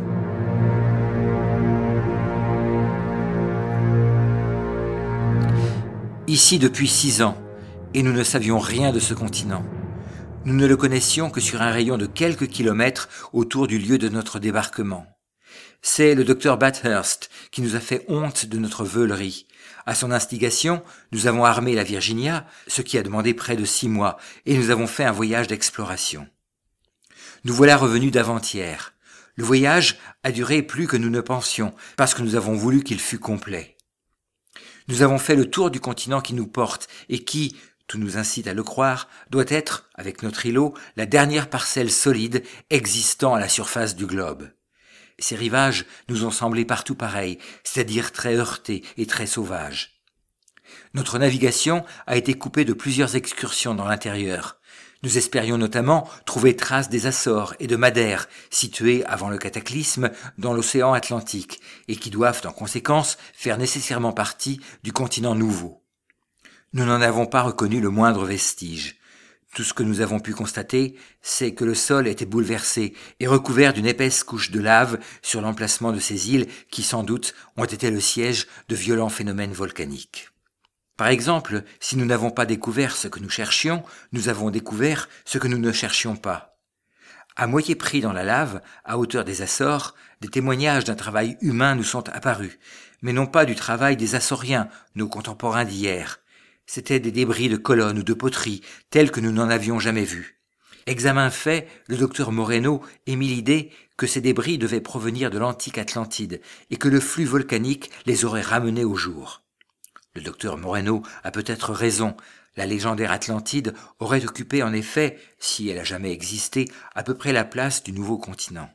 Ici depuis six ans, et nous ne savions rien de ce continent. Nous ne le connaissions que sur un rayon de quelques kilomètres autour du lieu de notre débarquement. C'est le docteur Bathurst qui nous a fait honte de notre veulerie. À son instigation, nous avons armé la Virginia, ce qui a demandé près de six mois, et nous avons fait un voyage d'exploration. Nous voilà revenus d'avant-hier. Le voyage a duré plus que nous ne pensions, parce que nous avons voulu qu'il fût complet. Nous avons fait le tour du continent qui nous porte, et qui, tout nous incite à le croire, doit être, avec notre îlot, la dernière parcelle solide existant à la surface du globe. Ces rivages nous ont semblé partout pareils, c'est-à-dire très heurtés et très sauvages. Notre navigation a été coupée de plusieurs excursions dans l'intérieur. Nous espérions notamment trouver trace des Açores et de Madère, situés avant le cataclysme dans l'océan Atlantique, et qui doivent en conséquence faire nécessairement partie du continent nouveau. Nous n'en avons pas reconnu le moindre vestige. Tout ce que nous avons pu constater, c'est que le sol était bouleversé et recouvert d'une épaisse couche de lave sur l'emplacement de ces îles qui, sans doute, ont été le siège de violents phénomènes volcaniques. Par exemple, si nous n'avons pas découvert ce que nous cherchions, nous avons découvert ce que nous ne cherchions pas. À moitié pris dans la lave, à hauteur des Açores, des témoignages d'un travail humain nous sont apparus, mais non pas du travail des Açoriens, nos contemporains d'hier. C'étaient des débris de colonnes ou de poteries, tels que nous n'en avions jamais vus. Examen fait, le docteur Moreno émit l'idée que ces débris devaient provenir de l'antique Atlantide et que le flux volcanique les aurait ramenés au jour. Le docteur Moreno a peut-être raison. La légendaire Atlantide aurait occupé en effet, si elle a jamais existé, à peu près la place du nouveau continent.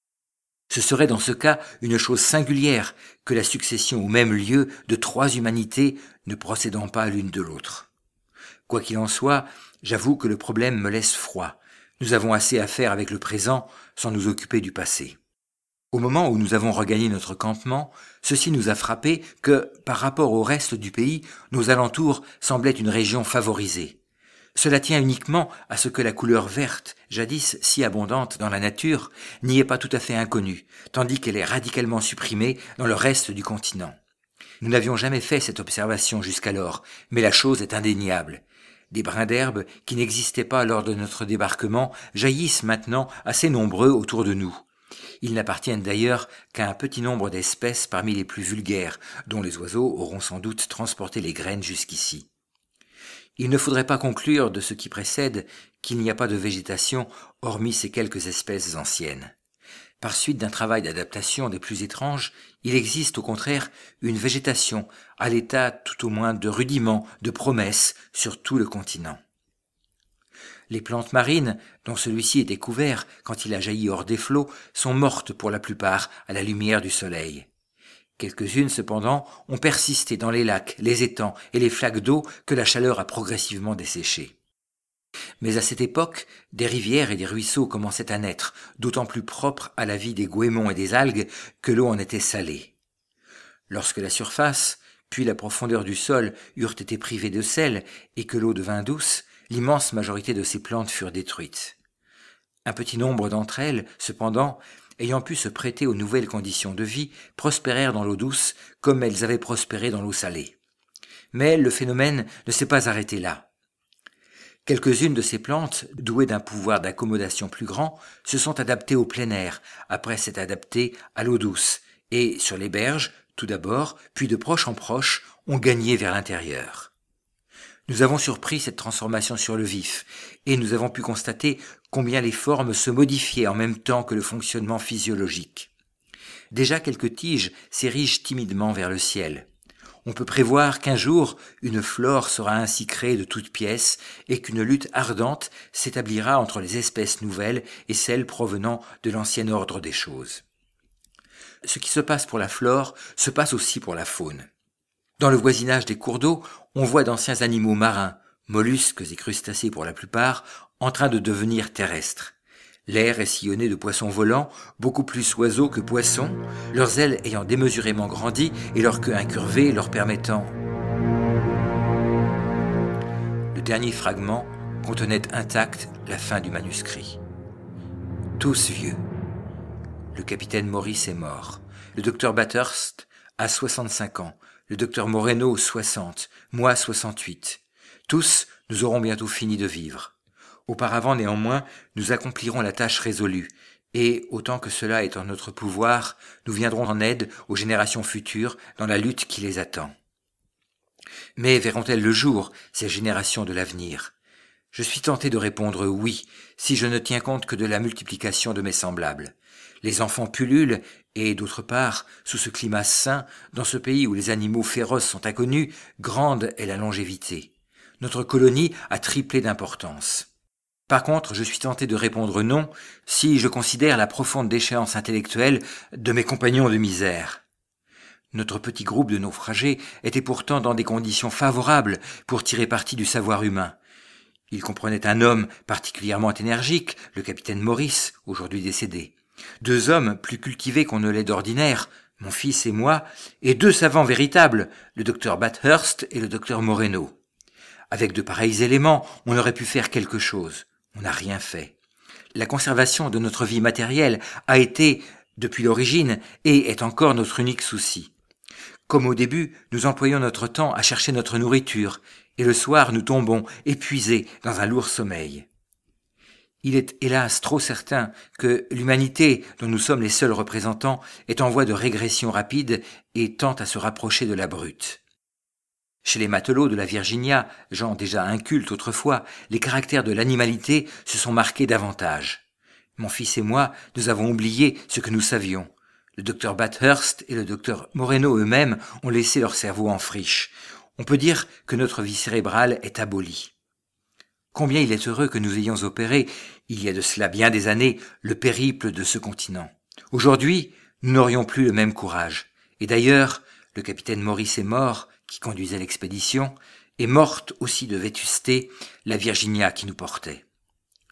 Ce serait dans ce cas une chose singulière que la succession au même lieu de trois humanités ne procédant pas l'une de l'autre. Quoi qu'il en soit, j'avoue que le problème me laisse froid. Nous avons assez à faire avec le présent sans nous occuper du passé. Au moment où nous avons regagné notre campement, ceci nous a frappé que, par rapport au reste du pays, nos alentours semblaient une région favorisée. Cela tient uniquement à ce que la couleur verte, jadis si abondante dans la nature, n'y est pas tout à fait inconnue, tandis qu'elle est radicalement supprimée dans le reste du continent. Nous n'avions jamais fait cette observation jusqu'alors, mais la chose est indéniable. Des brins d'herbe qui n'existaient pas lors de notre débarquement jaillissent maintenant assez nombreux autour de nous. Ils n'appartiennent d'ailleurs qu'à un petit nombre d'espèces parmi les plus vulgaires, dont les oiseaux auront sans doute transporté les graines jusqu'ici. Il ne faudrait pas conclure de ce qui précède qu'il n'y a pas de végétation hormis ces quelques espèces anciennes. Par suite d'un travail d'adaptation des plus étranges, il existe au contraire une végétation à l'état tout au moins de rudiment, de promesse sur tout le continent. Les plantes marines, dont celui-ci était couvert quand il a jailli hors des flots, sont mortes pour la plupart à la lumière du soleil. Quelques-unes, cependant, ont persisté dans les lacs, les étangs et les flaques d'eau que la chaleur a progressivement desséchés. Mais à cette époque, des rivières et des ruisseaux commençaient à naître, d'autant plus propres à la vie des goémons et des algues que l'eau en était salée. Lorsque la surface, puis la profondeur du sol eurent été privées de sel et que l'eau devint douce, l'immense majorité de ces plantes furent détruites. Un petit nombre d'entre elles, cependant, ayant pu se prêter aux nouvelles conditions de vie, prospérèrent dans l'eau douce comme elles avaient prospéré dans l'eau salée. Mais le phénomène ne s'est pas arrêté là. Quelques-unes de ces plantes, douées d'un pouvoir d'accommodation plus grand, se sont adaptées au plein air, après s'être adaptées à l'eau douce, et sur les berges, tout d'abord, puis de proche en proche, ont gagné vers l'intérieur. Nous avons surpris cette transformation sur le vif, et nous avons pu constater combien les formes se modifiaient en même temps que le fonctionnement physiologique. Déjà quelques tiges s'érigent timidement vers le ciel. On peut prévoir qu'un jour, une flore sera ainsi créée de toutes pièces et qu'une lutte ardente s'établira entre les espèces nouvelles et celles provenant de l'ancien ordre des choses. Ce qui se passe pour la flore se passe aussi pour la faune. Dans le voisinage des cours d'eau, on voit d'anciens animaux marins, mollusques et crustacés pour la plupart, en train de devenir terrestres. L'air est sillonné de poissons volants, beaucoup plus oiseaux que poissons, leurs ailes ayant démesurément grandi et leur queue incurvée leur permettant... Le dernier fragment contenait intact la fin du manuscrit. Tous vieux. Le capitaine Morris est mort. Le docteur Bathurst a soixante-cinq ans. Le docteur Moreno soixante. Moi soixante-huit. Tous, nous aurons bientôt fini de vivre. Auparavant, néanmoins, nous accomplirons la tâche résolue, et, autant que cela est en notre pouvoir, nous viendrons en aide aux générations futures dans la lutte qui les attend. Mais verront-elles le jour, ces générations de l'avenir ? Je suis tenté de répondre oui, si je ne tiens compte que de la multiplication de mes semblables. Les enfants pullulent, et d'autre part, sous ce climat sain, dans ce pays où les animaux féroces sont inconnus, grande est la longévité. Notre colonie a triplé d'importance. Par contre, je suis tenté de répondre non, si je considère la profonde déchéance intellectuelle de mes compagnons de misère. Notre petit groupe de naufragés était pourtant dans des conditions favorables pour tirer parti du savoir humain. Il comprenait un homme particulièrement énergique, le capitaine Morris, aujourd'hui décédé. Deux hommes plus cultivés qu'on ne l'est d'ordinaire, mon fils et moi, et deux savants véritables, le docteur Bathurst et le docteur Moreno. Avec de pareils éléments, on aurait pu faire quelque chose. On n'a rien fait. La conservation de notre vie matérielle a été, depuis l'origine, et est encore notre unique souci. Comme au début, nous employons notre temps à chercher notre nourriture, et le soir nous tombons, épuisés, dans un lourd sommeil. Il est hélas trop certain que l'humanité, dont nous sommes les seuls représentants, est en voie de régression rapide et tend à se rapprocher de la brute. Chez les matelots de la Virginia, gens déjà incultes autrefois, les caractères de l'animalité se sont marqués davantage. Mon fils et moi, nous avons oublié ce que nous savions. Le docteur Bathurst et le docteur Moreno eux-mêmes ont laissé leur cerveau en friche. On peut dire que notre vie cérébrale est abolie. Combien il est heureux que nous ayons opéré, il y a de cela bien des années, le périple de ce continent. Aujourd'hui, nous n'aurions plus le même courage. Et d'ailleurs, le capitaine Morris est mort, qui conduisait l'expédition, est morte aussi de vétusté la Virginia qui nous portait.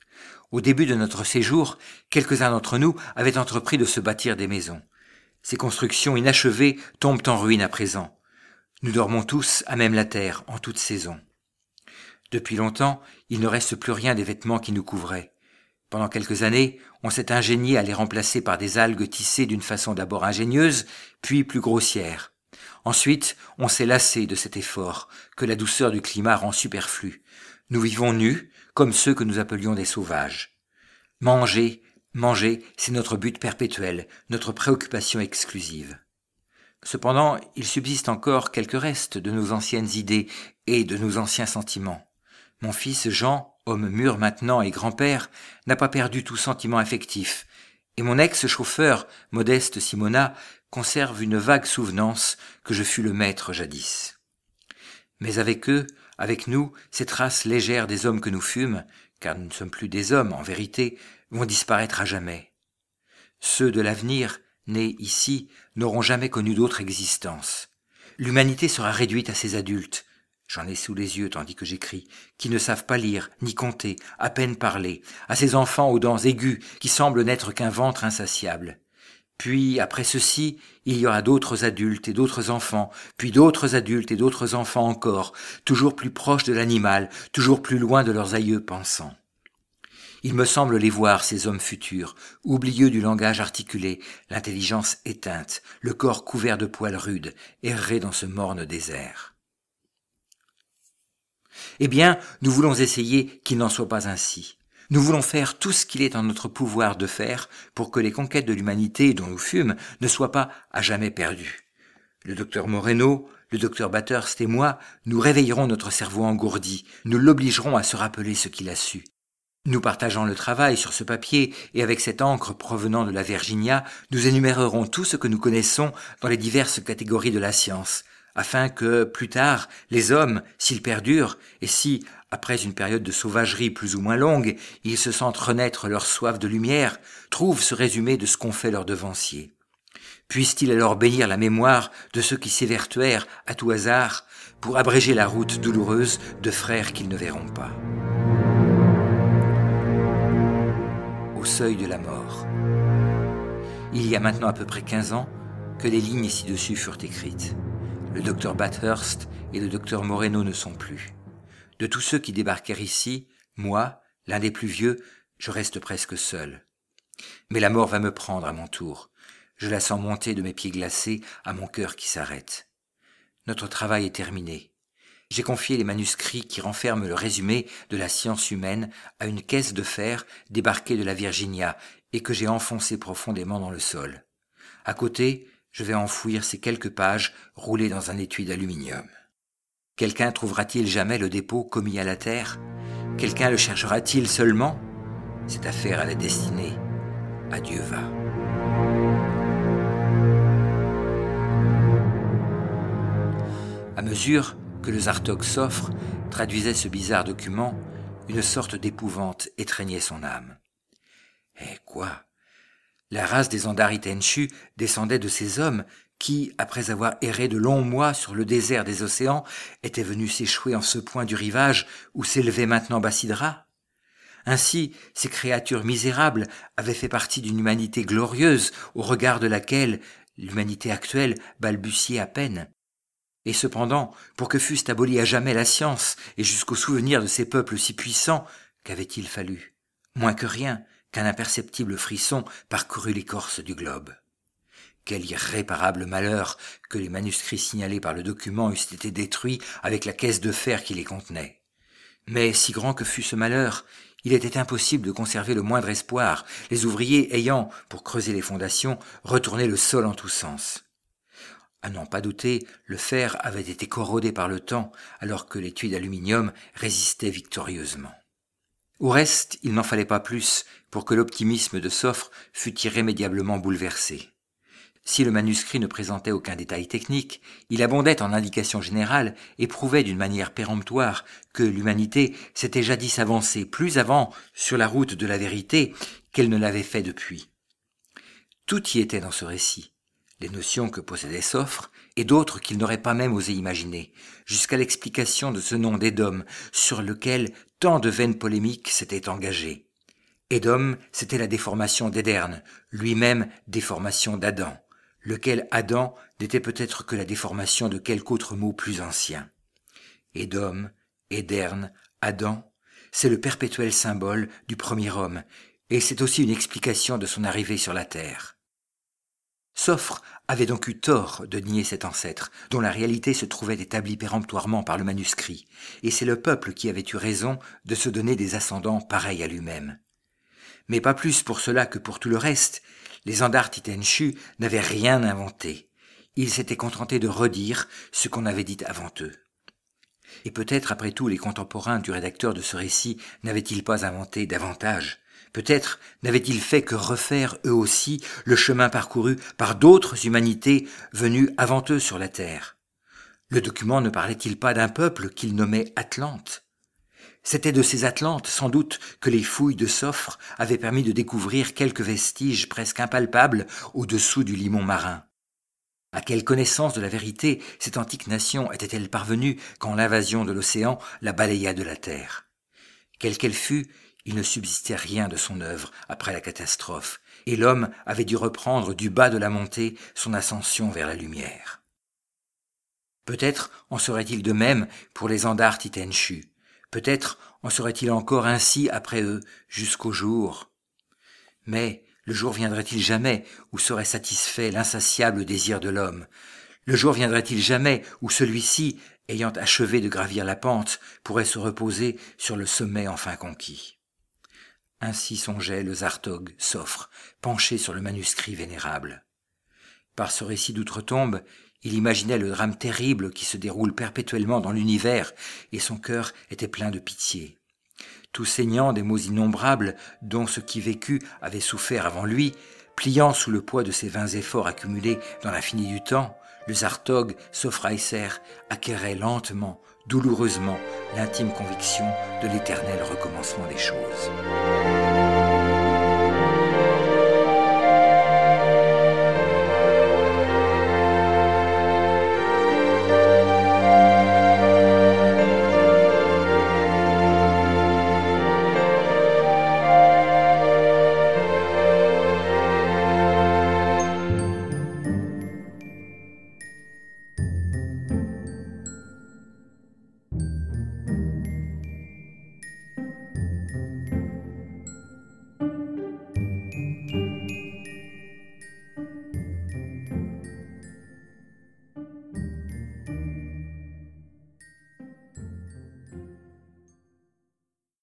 Au début de notre séjour, quelques-uns d'entre nous avaient entrepris de se bâtir des maisons. Ces constructions inachevées tombent en ruine à présent. Nous dormons tous à même la terre, en toute saison. Depuis longtemps, il ne reste plus rien des vêtements qui nous couvraient. Pendant quelques années, on s'est ingénié à les remplacer par des algues tissées d'une façon d'abord ingénieuse, puis plus grossière. Ensuite, on s'est lassé de cet effort, que la douceur du climat rend superflu. Nous vivons nus, comme ceux que nous appelions des sauvages. Manger, manger, c'est notre but perpétuel, notre préoccupation exclusive. Cependant, il subsiste encore quelques restes de nos anciennes idées et de nos anciens sentiments. Mon fils Jean, homme mûr maintenant et grand-père, n'a pas perdu tout sentiment affectif, et mon ex-chauffeur, Modeste Simona, conserve une vague souvenance que je fus le maître jadis. Mais avec eux, avec nous, ces traces légères des hommes que nous fûmes, car nous ne sommes plus des hommes en vérité, vont disparaître à jamais. Ceux de l'avenir, nés ici, n'auront jamais connu d'autre existence. L'humanité sera réduite à ses adultes, j'en ai sous les yeux tandis que j'écris, qui ne savent pas lire, ni compter, à peine parler, à ces enfants aux dents aiguës qui semblent n'être qu'un ventre insatiable. Puis, après ceci, il y aura d'autres adultes et d'autres enfants, puis d'autres adultes et d'autres enfants encore, toujours plus proches de l'animal, toujours plus loin de leurs aïeux pensants. Il me semble les voir, ces hommes futurs, oublieux du langage articulé, l'intelligence éteinte, le corps couvert de poils rudes, errer dans ce morne désert. Eh bien, nous voulons essayer qu'il n'en soit pas ainsi. Nous voulons faire tout ce qu'il est en notre pouvoir de faire pour que les conquêtes de l'humanité dont nous fûmes ne soient pas à jamais perdues. Le docteur Moreno, le docteur Bathurst et moi, nous réveillerons notre cerveau engourdi, nous l'obligerons à se rappeler ce qu'il a su. Nous partageant le travail sur ce papier et avec cette encre provenant de la Virginia, nous énumérerons tout ce que nous connaissons dans les diverses catégories de la science, afin que, plus tard, les hommes, s'ils perdurent, et si, après une période de sauvagerie plus ou moins longue, ils se sentent renaître leur soif de lumière, trouvent ce résumé de ce qu'ont fait leurs devanciers. Puisse-t-il alors bénir la mémoire de ceux qui s'évertuèrent, à tout hasard, pour abréger la route douloureuse de frères qu'ils ne verront pas. Au seuil de la mort. Il y a maintenant à peu près quinze ans que les lignes ci-dessus furent écrites. Le docteur Bathurst et le docteur Moreno ne sont plus. De tous ceux qui débarquèrent ici, moi, l'un des plus vieux, je reste presque seul. Mais la mort va me prendre à mon tour. Je la sens monter de mes pieds glacés à mon cœur qui s'arrête. Notre travail est terminé. J'ai confié les manuscrits qui renferment le résumé de la science humaine à une caisse de fer débarquée de la Virginia et que j'ai enfoncée profondément dans le sol. À côté, je vais enfouir ces quelques pages roulées dans un étui d'aluminium. Quelqu'un trouvera-t-il jamais le dépôt commis à la terre ? Quelqu'un le cherchera-t-il seulement ? Cette affaire à la destinée, à Dieu va. À mesure que le Zartog s'offre, traduisait ce bizarre document, une sorte d'épouvante étreignait son âme. Eh quoi ? La race des Andaritenchu descendait de ces hommes qui, après avoir erré de longs mois sur le désert des océans, étaient venus s'échouer en ce point du rivage où s'élevait maintenant Bassidra. Ainsi, ces créatures misérables avaient fait partie d'une humanité glorieuse au regard de laquelle l'humanité actuelle balbutiait à peine. Et cependant, pour que fussent abolies à jamais la science et jusqu'au souvenir de ces peuples si puissants, qu'avait-il fallu ? Moins que rien, qu'un imperceptible frisson parcourut l'écorce du globe. Quel irréparable malheur que les manuscrits signalés par le document eussent été détruits avec la caisse de fer qui les contenait. Mais si grand que fût ce malheur, il était impossible de conserver le moindre espoir, les ouvriers ayant, pour creuser les fondations, retourné le sol en tous sens. À n'en pas douter, le fer avait été corrodé par le temps, alors que l'étui d'aluminium résistait victorieusement. Au reste, il n'en fallait pas plus pour que l'optimisme de Sophre fût irrémédiablement bouleversé. Si le manuscrit ne présentait aucun détail technique, il abondait en indications générales et prouvait d'une manière péremptoire que l'humanité s'était jadis avancée plus avant sur la route de la vérité qu'elle ne l'avait fait depuis. Tout y était dans ce récit. Les notions que possédait Sophre, et d'autres qu'il n'aurait pas même osé imaginer, jusqu'à l'explication de ce nom d'Édom, sur lequel tant de vaines polémiques s'étaient engagées. Édom, c'était la déformation d'Éderne, lui-même déformation d'Adam, lequel Adam n'était peut-être que la déformation de quelque autre mot plus ancien. Édom, Éderne, Adam, c'est le perpétuel symbole du premier homme, et c'est aussi une explication de son arrivée sur la terre. Sophre avait donc eu tort de nier cet ancêtre, dont la réalité se trouvait établie péremptoirement par le manuscrit, et c'est le peuple qui avait eu raison de se donner des ascendants pareils à lui-même. Mais pas plus pour cela que pour tout le reste, les Andartitenchu n'avaient rien inventé. Ils s'étaient contentés de redire ce qu'on avait dit avant eux. Et peut-être, après tout, les contemporains du rédacteur de ce récit n'avaient-ils pas inventé davantage ? Peut-être n'avaient-ils fait que refaire eux aussi le chemin parcouru par d'autres humanités venues avant eux sur la terre. Le document ne parlait-il pas d'un peuple qu'ils nommaient Atlante ? C'était de ces Atlantes, sans doute, que les fouilles de Sophre avaient permis de découvrir quelques vestiges presque impalpables au-dessous du limon marin. À quelle connaissance de la vérité cette antique nation était-elle parvenue quand l'invasion de l'océan la balaya de la terre ? Quelle qu'elle fût, il ne subsistait rien de son œuvre après la catastrophe, et l'homme avait dû reprendre du bas de la montée son ascension vers la lumière. Peut-être en serait-il de même pour les Andartitenchu. Peut-être en serait-il encore ainsi après eux, jusqu'au jour. Mais le jour viendrait-il jamais où serait satisfait l'insatiable désir de l'homme ? Le jour viendrait-il jamais où celui-ci, ayant achevé de gravir la pente, pourrait se reposer sur le sommet enfin conquis ? Ainsi songeait le Zartog Sophre, penché sur le manuscrit vénérable. Par ce récit d'outre-tombe, il imaginait le drame terrible qui se déroule perpétuellement dans l'univers, et son cœur était plein de pitié. Tout saignant des maux innombrables dont ce qui vécut avait souffert avant lui, pliant sous le poids de ses vains efforts accumulés dans l'infini du temps, le Zartog Sophraiser acquérait lentement, douloureusement, l'intime conviction de l'éternel recommencement des choses.